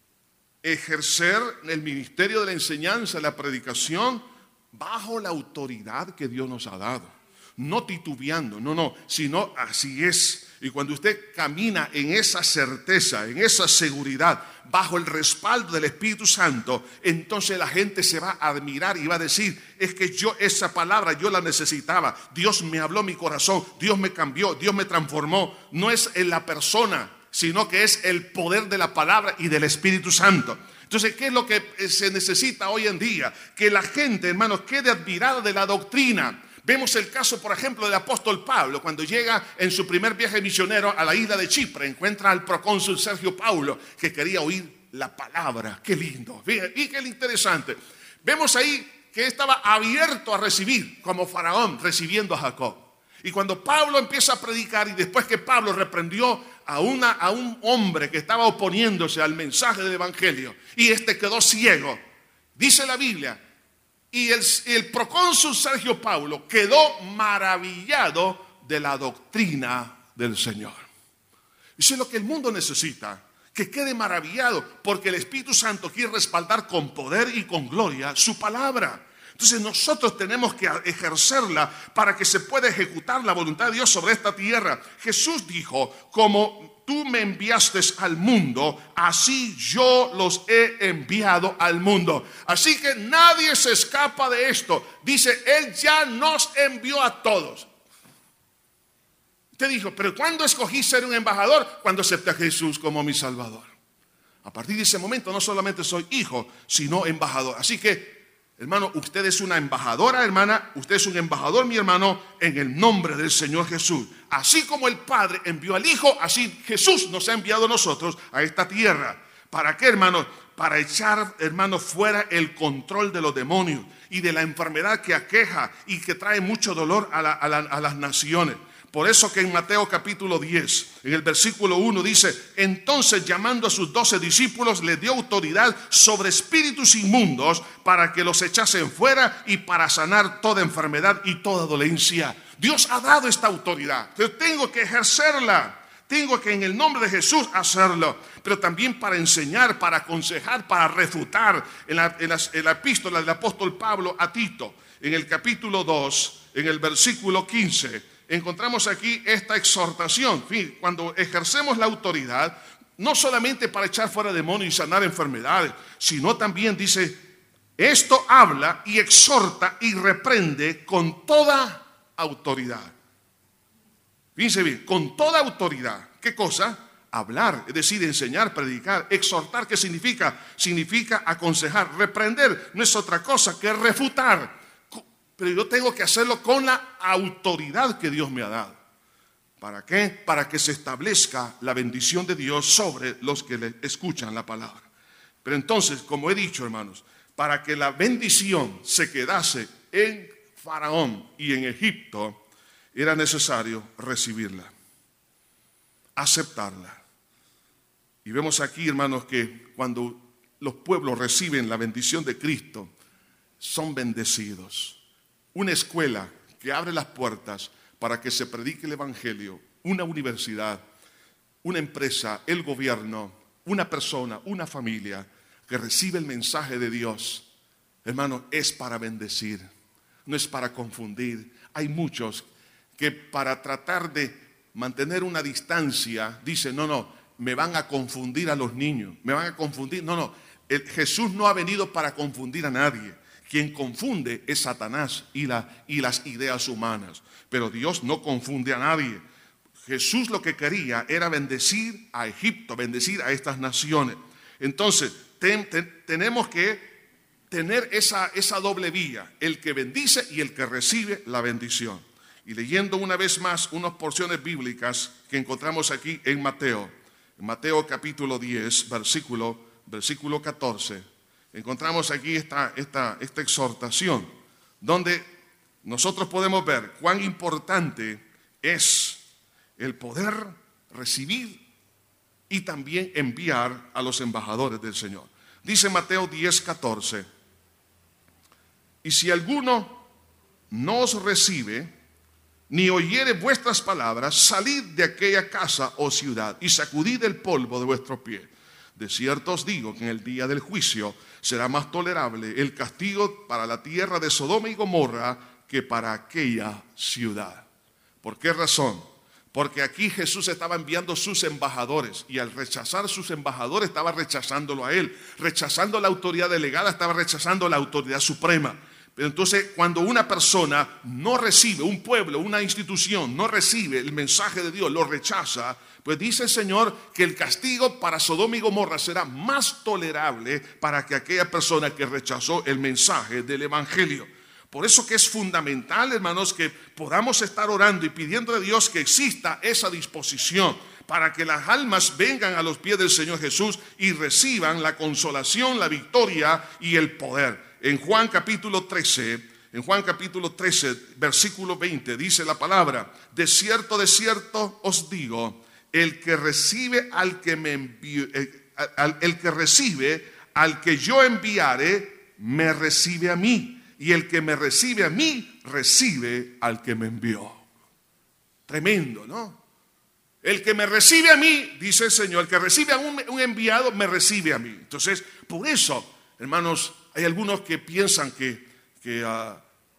ejercer el ministerio de la enseñanza, la predicación, bajo la autoridad que Dios nos ha dado. No titubeando, no, no, sino así es. Y cuando usted camina en esa certeza, en esa seguridad, bajo el respaldo del Espíritu Santo, entonces la gente se va a admirar y va a decir, es que yo esa palabra yo la necesitaba. Dios me habló mi corazón, Dios me cambió, Dios me transformó. No es en la persona, sino que es el poder de la palabra y del Espíritu Santo. Entonces, ¿qué es lo que se necesita hoy en día? Que la gente, hermanos, quede admirada de la doctrina. Vemos el caso, por ejemplo, del apóstol Pablo, cuando llega en su primer viaje misionero a la isla de Chipre, encuentra al procónsul Sergio Paulo, que quería oír la palabra. Qué lindo, y qué interesante. Vemos ahí que estaba abierto a recibir, como Faraón recibiendo a Jacob. Y cuando Pablo empieza a predicar, y después que Pablo reprendió a, una, a un hombre que estaba oponiéndose al mensaje del Evangelio, y este quedó ciego, dice la Biblia, y el, el procónsul Sergio Paulo quedó maravillado de la doctrina del Señor. Eso es lo que el mundo necesita, que quede maravillado, porque el Espíritu Santo quiere respaldar con poder y con gloria su palabra. Entonces nosotros tenemos que ejercerla para que se pueda ejecutar la voluntad de Dios sobre esta tierra. Jesús dijo, como tú me enviaste al mundo, así yo los he enviado al mundo. Así que nadie se escapa de esto. Dice, Él ya nos envió a todos. Usted dijo, pero ¿cuándo escogí ser un embajador? Cuando acepté a Jesús como mi Salvador. A partir de ese momento no solamente soy hijo, sino embajador. Así que, hermano, usted es una embajadora, hermana, usted es un embajador, mi hermano, en el nombre del Señor Jesús. Así como el Padre envió al Hijo, así Jesús nos ha enviado a nosotros a esta tierra. ¿Para qué, hermano? Para echar, hermano, fuera el control de los demonios y de la enfermedad que aqueja y que trae mucho dolor a, la, a, la, a las naciones. Por eso que en Mateo capítulo diez, en el versículo uno dice: entonces llamando a sus doce discípulos, les dio autoridad sobre espíritus inmundos para que los echasen fuera y para sanar toda enfermedad y toda dolencia. Dios ha dado esta autoridad, pero tengo que ejercerla. Tengo que en el nombre de Jesús hacerlo, pero también para enseñar, para aconsejar, para refutar. En la, en las, en la epístola del apóstol Pablo a Tito, en el capítulo dos, en el versículo quince, encontramos aquí esta exhortación. Cuando ejercemos la autoridad, no solamente para echar fuera demonios y sanar enfermedades, sino también dice, esto habla y exhorta y reprende con toda autoridad. Fíjense bien, con toda autoridad. ¿Qué cosa? Hablar, es decir, enseñar, predicar. Exhortar, ¿qué significa? Significa aconsejar. Reprender no es otra cosa que refutar. Pero yo tengo que hacerlo con la autoridad que Dios me ha dado. ¿Para qué? Para que se establezca la bendición de Dios sobre los que le escuchan la palabra. Pero entonces, como he dicho, hermanos, para que la bendición se quedase en Faraón y en Egipto, era necesario recibirla, aceptarla. Y vemos aquí, hermanos, que cuando los pueblos reciben la bendición de Cristo, son bendecidos. Una escuela que abre las puertas para que se predique el evangelio, una universidad, una empresa, el gobierno, una persona, una familia que recibe el mensaje de Dios, hermano, es para bendecir, no es para confundir. Hay muchos que para tratar de mantener una distancia dicen, no, no, me van a confundir a los niños, me van a confundir. No, no, el, Jesús no ha venido para confundir a nadie. Quien confunde es Satanás y, la, y las ideas humanas. Pero Dios no confunde a nadie. Jesús lo que quería era bendecir a Egipto, bendecir a estas naciones. Entonces, ten, ten, tenemos que tener esa, esa doble vía, el que bendice y el que recibe la bendición. Y leyendo una vez más unas porciones bíblicas que encontramos aquí en Mateo, en Mateo capítulo diez, versículo, versículo catorce, encontramos aquí esta, esta, esta exhortación, donde nosotros podemos ver cuán importante es el poder recibir y también enviar a los embajadores del Señor. Dice Mateo diez, catorce, y si alguno no os recibe, ni oyere vuestras palabras, salid de aquella casa o ciudad y sacudid el polvo de vuestros pies. De cierto os digo que en el día del juicio será más tolerable el castigo para la tierra de Sodoma y Gomorra que para aquella ciudad. ¿Por qué razón? Porque aquí Jesús estaba enviando sus embajadores y al rechazar sus embajadores estaba rechazándolo a él. Rechazando la autoridad delegada estaba rechazando la autoridad suprema. Pero entonces cuando una persona no recibe, un pueblo, una institución no recibe el mensaje de Dios, lo rechaza, pues dice el Señor que el castigo para Sodoma y Gomorra será más tolerable para que aquella persona que rechazó el mensaje del evangelio. Por eso que es fundamental, hermanos, que podamos estar orando y pidiendo a Dios que exista esa disposición para que las almas vengan a los pies del Señor Jesús y reciban la consolación, la victoria y el poder. En Juan capítulo trece, en Juan capítulo trece, versículo veinte, dice la palabra: de cierto, de cierto os digo, el que recibe al que me envió, el, al, el que recibe al que yo enviare, me recibe a mí. Y el que me recibe a mí, recibe al que me envió. Tremendo, ¿no? El que me recibe a mí, dice el Señor, el que recibe a un, un enviado, me recibe a mí. Entonces, por eso, hermanos, hay algunos que piensan que, que, uh,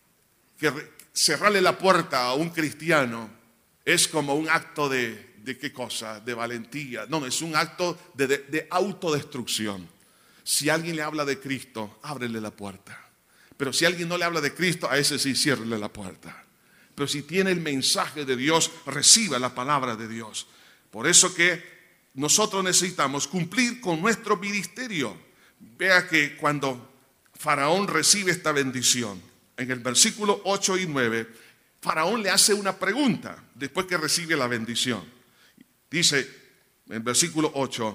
que cerrarle la puerta a un cristiano es como un acto de, de ¿qué cosa? De valentía. No, es un acto de, de, de autodestrucción. Si alguien le habla de Cristo, ábrele la puerta. Pero si alguien no le habla de Cristo, a ese sí, ciérrele la puerta. Pero si tiene el mensaje de Dios, reciba la palabra de Dios. Por eso que nosotros necesitamos cumplir con nuestro ministerio. Vea que cuando Faraón recibe esta bendición, en el versículo ocho y nueve, Faraón le hace una pregunta después que recibe la bendición. Dice en el versículo ocho: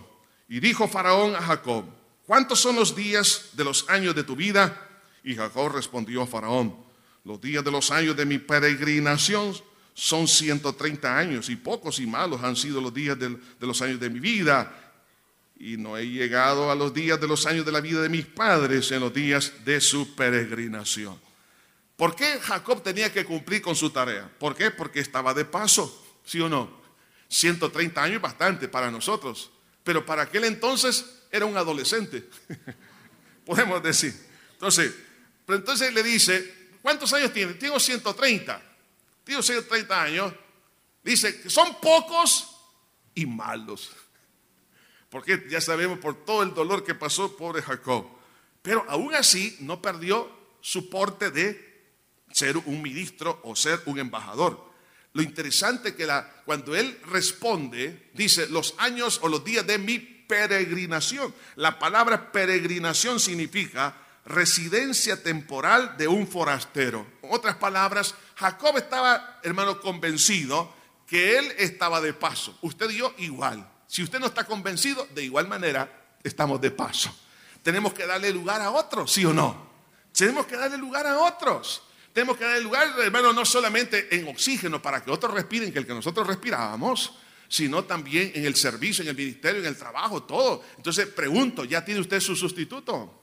Y dijo Faraón a Jacob: ¿cuántos son los días de los años de tu vida? Y Jacob respondió a Faraón: los días de los años de mi peregrinación son ciento treinta años, y pocos y malos han sido los días de, de los años de mi vida. Y no he llegado a los días de los años de la vida de mis padres en los días de su peregrinación. ¿Por qué Jacob tenía que cumplir con su tarea? ¿Por qué? Porque estaba de paso, ¿sí o no? ciento treinta años es bastante para nosotros, pero para aquel entonces era un adolescente, podemos decir. Entonces, pero entonces le dice: ¿cuántos años tiene? Tengo ciento treinta. Tengo ciento treinta años. Dice que son pocos y malos. Porque ya sabemos por todo el dolor que pasó, pobre Jacob. Pero aún así no perdió su porte de ser un ministro o ser un embajador. Lo interesante es que la, cuando él responde, dice: los años o los días de mi peregrinación. La palabra peregrinación significa residencia temporal de un forastero. En otras palabras, Jacob estaba, hermano, convencido que él estaba de paso. Usted y yo igual. Si usted no está convencido, de igual manera estamos de paso. Tenemos que darle lugar a otros, ¿sí o no? Tenemos que darle lugar a otros. Tenemos que darle lugar, hermano, no solamente en oxígeno para que otros respiren, que el que nosotros respirábamos, sino también en el servicio, en el ministerio, en el trabajo, todo. Entonces pregunto, ¿ya tiene usted su sustituto?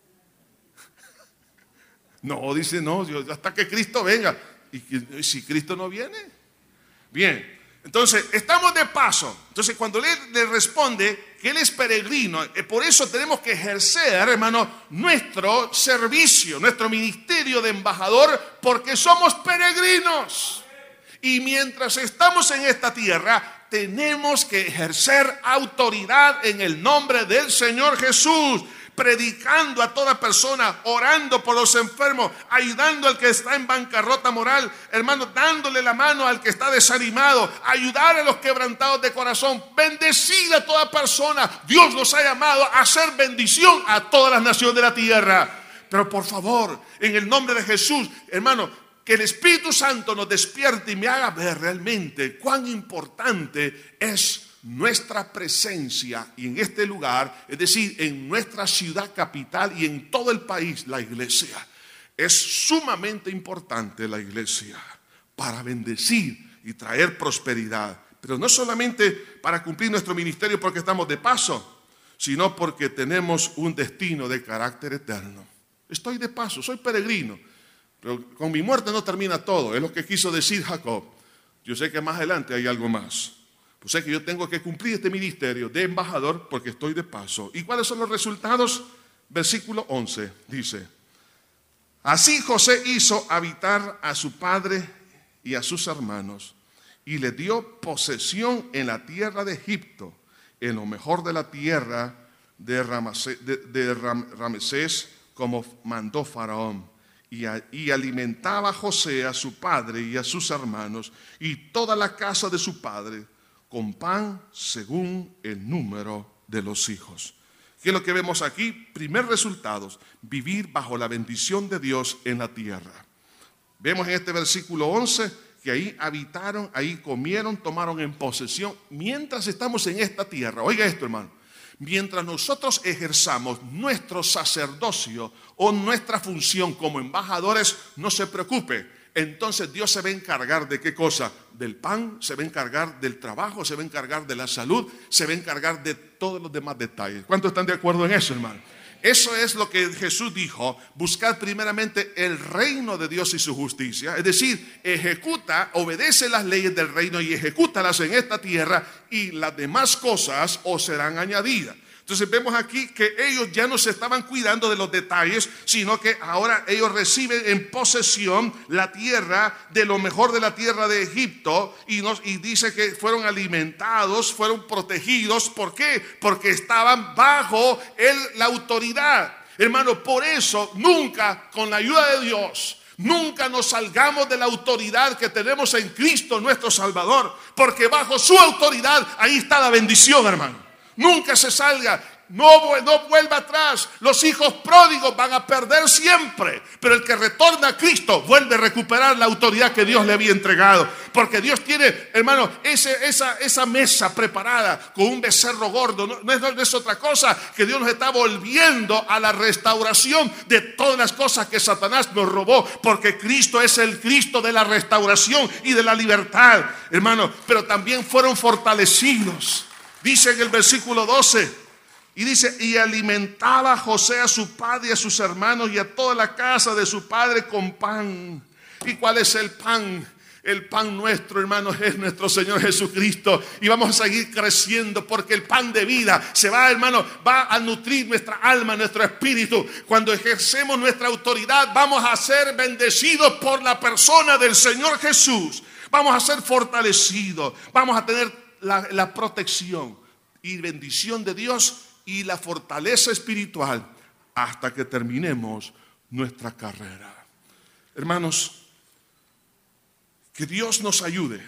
No, dice, no, hasta que Cristo venga. ¿Y si Cristo no viene? Bien. Entonces, estamos de paso. Entonces, cuando él le responde que él es peregrino, por eso tenemos que ejercer, hermano, nuestro servicio, nuestro ministerio de embajador, porque somos peregrinos. Y mientras estamos en esta tierra, tenemos que ejercer autoridad en el nombre del Señor Jesús, predicando a toda persona, orando por los enfermos, ayudando al que está en bancarrota moral, hermano, dándole la mano al que está desanimado, ayudar a los quebrantados de corazón, bendecir a toda persona. Dios nos ha llamado a hacer bendición a todas las naciones de la tierra. Pero por favor, en el nombre de Jesús, hermano, que el Espíritu Santo nos despierte y me haga ver realmente cuán importante es nuestra presencia y en este lugar, es decir, en nuestra ciudad capital y en todo el país, la iglesia. Es sumamente importante la iglesia para bendecir y traer prosperidad, pero no solamente para cumplir nuestro ministerio porque estamos de paso, sino porque tenemos un destino de carácter eterno. Estoy de paso, soy peregrino, pero con mi muerte no termina todo, es lo que quiso decir Jacob. Yo sé que más adelante hay algo más. Pues sé que yo tengo que cumplir este ministerio de embajador porque estoy de paso. ¿Y cuáles son los resultados? Versículo once dice: así José hizo habitar a su padre y a sus hermanos, y le dio posesión en la tierra de Egipto, en lo mejor de la tierra de Ramsés, de, de Ramsés, como mandó Faraón. Y, a, y alimentaba a José a su padre y a sus hermanos y toda la casa de su padre con pan según el número de los hijos. ¿Qué es lo que vemos aquí? Primer resultado, vivir bajo la bendición de Dios en la tierra. Vemos en este versículo once que ahí habitaron, ahí comieron, tomaron en posesión mientras estamos en esta tierra. Oiga esto, hermano. Mientras nosotros ejerzamos nuestro sacerdocio o nuestra función como embajadores, no se preocupe. Entonces Dios se va a encargar de qué cosa? Del pan, se va a encargar del trabajo, se va a encargar de la salud, se va a encargar de todos los demás detalles. ¿Cuántos están de acuerdo en eso, hermano? Eso es lo que Jesús dijo: buscar primeramente el reino de Dios y su justicia. Es decir, ejecuta, obedece las leyes del reino y ejecútalas en esta tierra, y las demás cosas os serán añadidas. Entonces vemos aquí que ellos ya no se estaban cuidando de los detalles, sino que ahora ellos reciben en posesión la tierra, de lo mejor de la tierra de Egipto, y, nos, y dice que fueron alimentados, fueron protegidos. ¿Por qué? Porque estaban bajo el, la autoridad. Hermano, por eso nunca, con la ayuda de Dios, nunca nos salgamos de la autoridad que tenemos en Cristo nuestro Salvador, porque bajo su autoridad ahí está la bendición, hermano. Nunca se salga. No, no vuelva atrás. Los hijos pródigos van a perder siempre, pero el que retorna a Cristo vuelve a recuperar la autoridad que Dios le había entregado. Porque Dios tiene, hermano, ese, esa, esa mesa preparada con un becerro gordo. No, no, es, no es otra cosa que Dios nos está volviendo a la restauración de todas las cosas que Satanás nos robó. Porque Cristo es el Cristo de la restauración y de la libertad, hermano. Pero también fueron fortalecidos. Dice en el versículo doce. Y dice, y alimentaba a José a su padre y a sus hermanos y a toda la casa de su padre con pan. ¿Y cuál es el pan? El pan nuestro, hermanos, es nuestro Señor Jesucristo. Y vamos a seguir creciendo porque el pan de vida se va, hermano, va a nutrir nuestra alma, nuestro espíritu. Cuando ejercemos nuestra autoridad, vamos a ser bendecidos por la persona del Señor Jesús. Vamos a ser fortalecidos. Vamos a tener la, la protección y bendición de Dios y la fortaleza espiritual hasta que terminemos nuestra carrera. Hermanos, que Dios nos ayude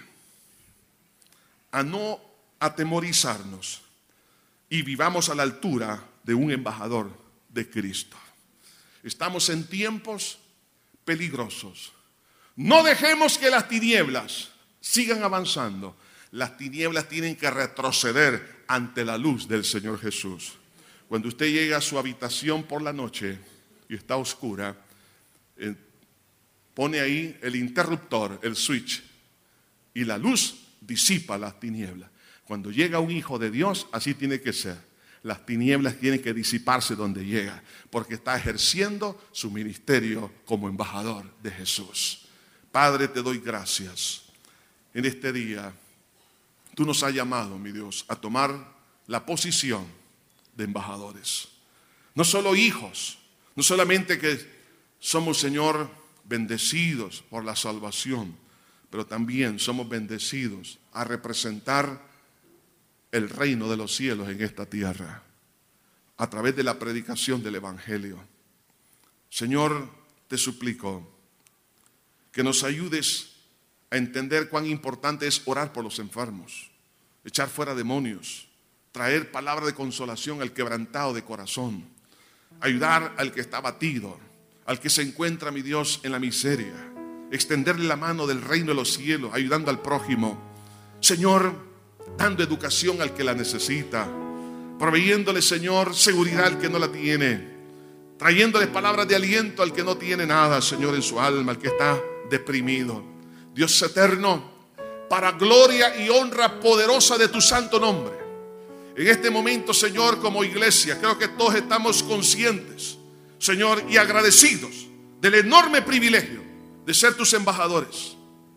a no atemorizarnos y vivamos a la altura de un embajador de Cristo. Estamos en tiempos peligrosos. No dejemos que las tinieblas sigan avanzando. Las tinieblas tienen que retroceder ante la luz del Señor Jesús. Cuando usted llega a su habitación por la noche y está oscura, eh, pone ahí el interruptor, el switch, y la luz disipa las tinieblas. Cuando llega un hijo de Dios, así tiene que ser. Las tinieblas tienen que disiparse donde llega, porque está ejerciendo su ministerio como embajador de Jesús. Padre, te doy gracias en este día. Tú nos has llamado, mi Dios, a tomar la posición de embajadores. No solo hijos, no solamente que somos, Señor, bendecidos por la salvación, pero también somos bendecidos a representar el reino de los cielos en esta tierra a través de la predicación del Evangelio. Señor, te suplico que nos ayudes a entender cuán importante es orar por los enfermos, echar fuera demonios, traer palabra de consolación al quebrantado de corazón, ayudar al que está abatido, al que se encuentra, mi Dios, en la miseria, extenderle la mano del reino de los cielos, ayudando al prójimo. Señor, dando educación al que la necesita, proveyéndole, Señor, seguridad al que no la tiene, trayéndole palabras de aliento al que no tiene nada, Señor, en su alma, al que está deprimido. Dios eterno, para gloria y honra poderosa de tu santo nombre, en este momento, Señor, como iglesia, creo que todos estamos conscientes, Señor, y agradecidos del enorme privilegio de ser tus embajadores.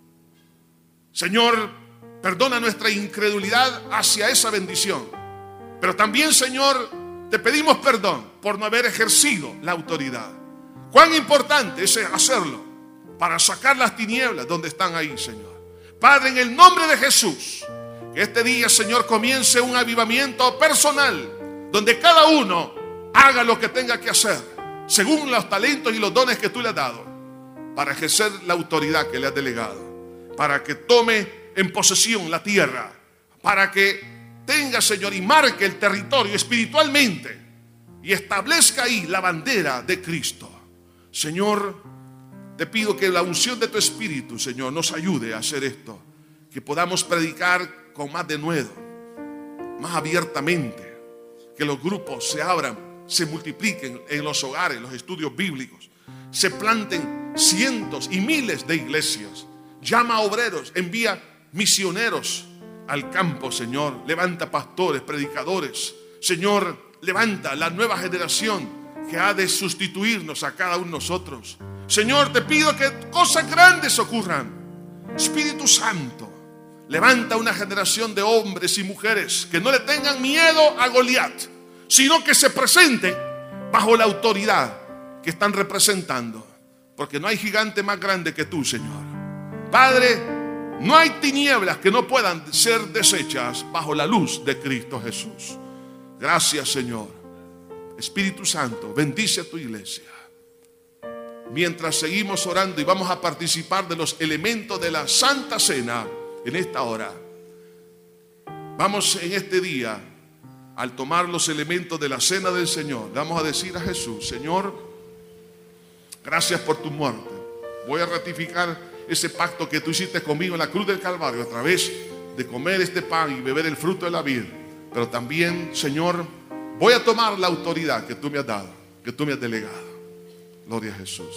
Señor, perdona nuestra incredulidad hacia esa bendición, pero también, Señor, te pedimos perdón por no haber ejercido la autoridad. Cuán importante es hacerlo para sacar las tinieblas donde están ahí, Señor. Padre, en el nombre de Jesús, que este día, Señor, comience un avivamiento personal, donde cada uno haga lo que tenga que hacer, según los talentos y los dones que tú le has dado, para ejercer la autoridad que le has delegado, para que tome en posesión la tierra, para que tenga, Señor, y marque el territorio espiritualmente, y establezca ahí la bandera de Cristo. Señor, te pido que la unción de tu Espíritu, Señor, nos ayude a hacer esto. Que podamos predicar con más denuedo, más abiertamente. Que los grupos se abran, se multipliquen en los hogares, los estudios bíblicos. Se planten cientos y miles de iglesias. Llama a obreros, envía misioneros al campo, Señor. Levanta pastores, predicadores. Señor, levanta la nueva generación que ha de sustituirnos a cada uno de nosotros. Señor, te pido que cosas grandes ocurran. Espíritu Santo, levanta una generación de hombres y mujeres que no le tengan miedo a Goliat, sino que se presenten bajo la autoridad que están representando. Porque no hay gigante más grande que tú, Señor. Padre, no hay tinieblas que no puedan ser deshechas bajo la luz de Cristo Jesús. Gracias, Señor. Espíritu Santo, bendice a tu iglesia. Mientras seguimos orando y vamos a participar de los elementos de la Santa Cena en esta hora, vamos en este día al tomar los elementos de la cena del Señor, vamos a decir a Jesús: Señor, gracias por tu muerte. Voy a ratificar ese pacto que tú hiciste conmigo en la cruz del Calvario a través de comer este pan y beber el fruto de la vid. Pero también, Señor, voy a tomar la autoridad que tú me has dado, que tú me has delegado. Gloria a Jesús.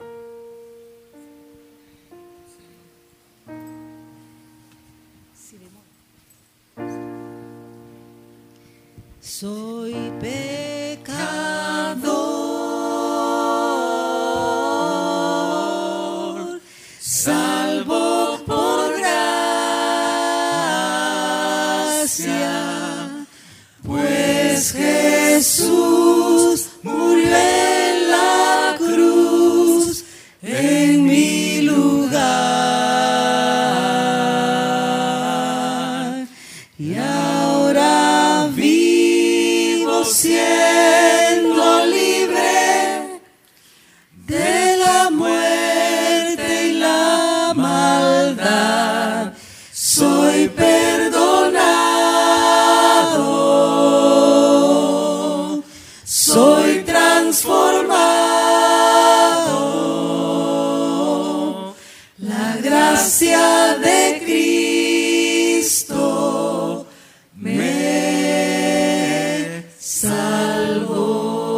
Soy pecador, salvo por gracia, pues Jesús murió en la cruz en mi lugar, y ahora vivo siendo libre de la muerte y la maldad. Soy perdonado, soy transformado. La gracia de Cristo me salvó.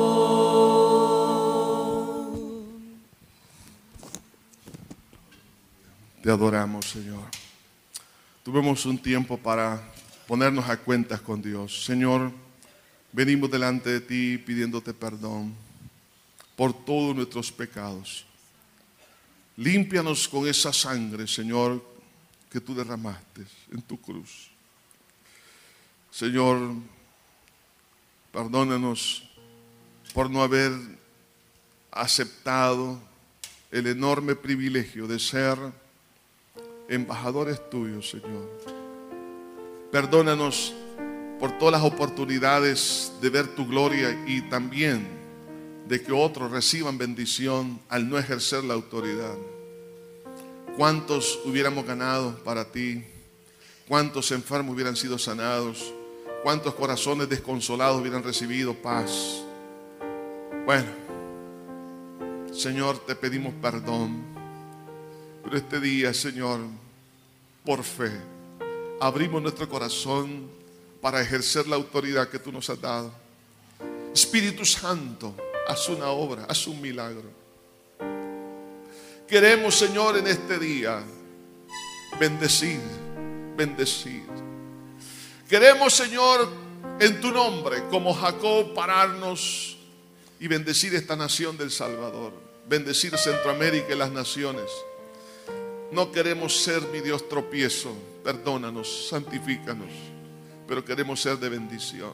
Te adoramos, Señor. Tuvimos un tiempo para ponernos a cuentas con Dios. Señor, venimos delante de ti pidiéndote perdón por todos nuestros pecados. Límpianos con esa sangre, Señor, que tú derramaste en tu cruz. Señor, perdónanos por no haber aceptado el enorme privilegio de ser embajadores tuyos, Señor. Perdónanos por todas las oportunidades de ver tu gloria y también de que otros reciban bendición al no ejercer la autoridad. ¿Cuántos hubiéramos ganado para ti? ¿Cuántos enfermos hubieran sido sanados? ¿Cuántos corazones desconsolados hubieran recibido paz? Bueno, Señor, te pedimos perdón. Pero este día, Señor, por fe, abrimos nuestro corazón para ejercer la autoridad que tú nos has dado. Espíritu Santo, haz una obra, haz un milagro. Queremos, Señor, en este día bendecir, bendecir. Queremos, Señor, en tu nombre, como Jacob, pararnos y bendecir esta nación del Salvador, bendecir Centroamérica y las naciones. No queremos ser, mi Dios, tropiezo. Perdónanos, santifícanos, pero queremos ser de bendición.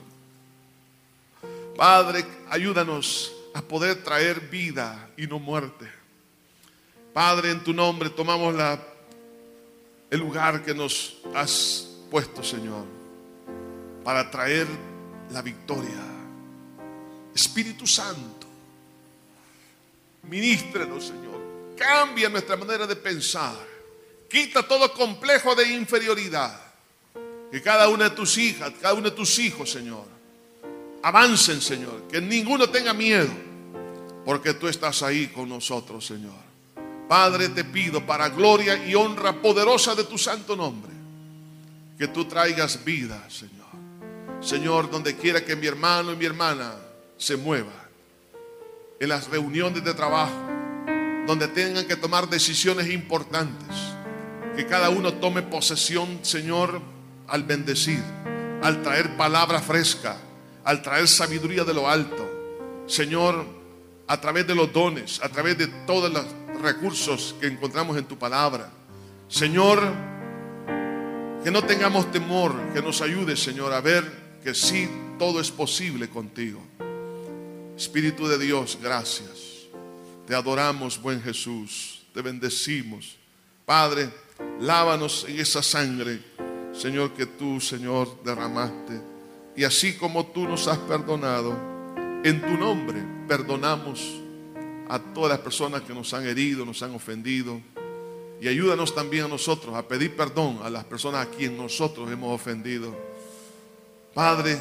Padre, ayúdanos a poder traer vida y no muerte. Padre, en tu nombre tomamos la, el lugar que nos has puesto, Señor, para traer la victoria. Espíritu Santo, ministrenos, Señor. Cambia nuestra manera de pensar. Quita todo complejo de inferioridad. Que cada una de tus hijas, cada uno de tus hijos, Señor, avancen, Señor. Que ninguno tenga miedo, porque tú estás ahí con nosotros, Señor. Padre, te pido para gloria y honra poderosa de tu santo nombre, que tú traigas vida, Señor. Señor, donde quiera que mi hermano y mi hermana se mueva, en las reuniones de trabajo, donde tengan que tomar decisiones importantes, que cada uno tome posesión, Señor, al bendecir, al traer palabra fresca, al traer sabiduría de lo alto, Señor, a través de los dones, a través de todos los recursos que encontramos en tu palabra. Señor, que no tengamos temor, que nos ayude, Señor, a ver que sí, todo es posible contigo. Espíritu de Dios, gracias. Te adoramos, buen Jesús. Te bendecimos. Padre, lávanos en esa sangre, Señor, que tú, Señor, derramaste. Y así como tú nos has perdonado, en tu nombre perdonamos a todas las personas que nos han herido, nos han ofendido. Y ayúdanos también a nosotros a pedir perdón a las personas a quienes nosotros hemos ofendido. Padre,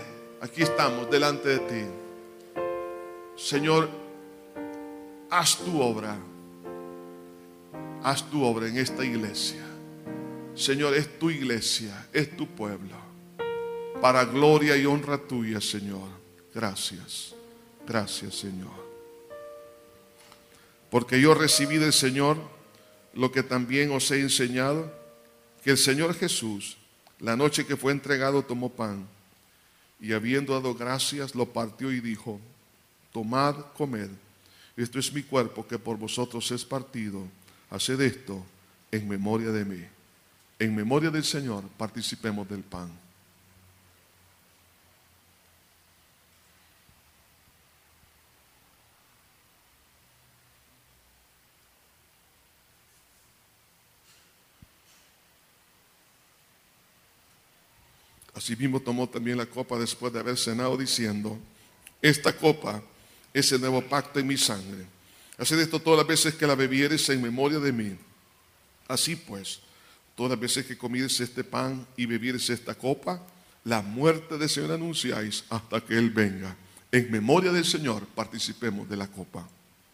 aquí estamos delante de ti. Señor, haz tu obra. Haz tu obra en esta iglesia. Señor, es tu iglesia, es tu pueblo. Para gloria y honra tuya, Señor. Gracias. Gracias, Señor. Porque yo recibí del Señor lo que también os he enseñado, que el Señor Jesús, la noche que fue entregado, tomó pan y habiendo dado gracias, lo partió y dijo: tomad, comed, esto es mi cuerpo que por vosotros es partido, haced esto en memoria de mí. En memoria del Señor participemos del pan. Asimismo tomó también la copa después de haber cenado, diciendo: esta copa es el nuevo pacto en mi sangre. Haced esto todas las veces que la bebiereis en memoria de mí. Así pues, todas las veces que comiereis este pan y bebiereis esta copa, la muerte del Señor anunciáis hasta que Él venga. En memoria del Señor participemos de la copa.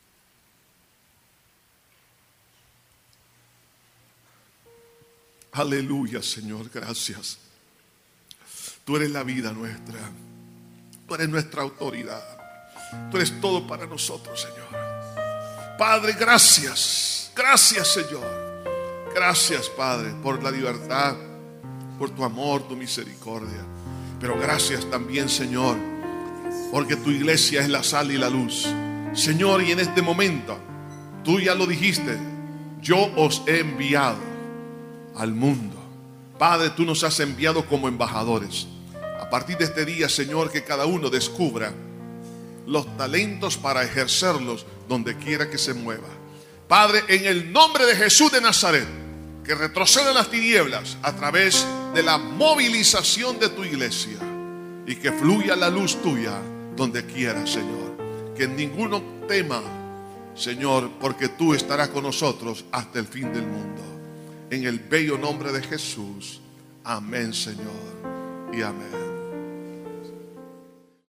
Aleluya, Señor, gracias. Tú eres la vida nuestra. Tú eres nuestra autoridad. Tú eres todo para nosotros, Señor. Padre, gracias. Gracias, Señor. Gracias, Padre, por la libertad, por tu amor, tu misericordia. Pero gracias también, Señor, porque tu iglesia es la sal y la luz. Señor, y en este momento, tú ya lo dijiste, yo os he enviado al mundo. Padre, tú nos has enviado como embajadores. A partir de este día, Señor, que cada uno descubra los talentos para ejercerlos donde quiera que se mueva. Padre, en el nombre de Jesús de Nazaret, que retrocedan las tinieblas a través de la movilización de tu iglesia y que fluya la luz tuya donde quiera, Señor. Que ninguno tema, Señor, porque tú estarás con nosotros hasta el fin del mundo. En el bello nombre de Jesús. Amén, Señor, y amén.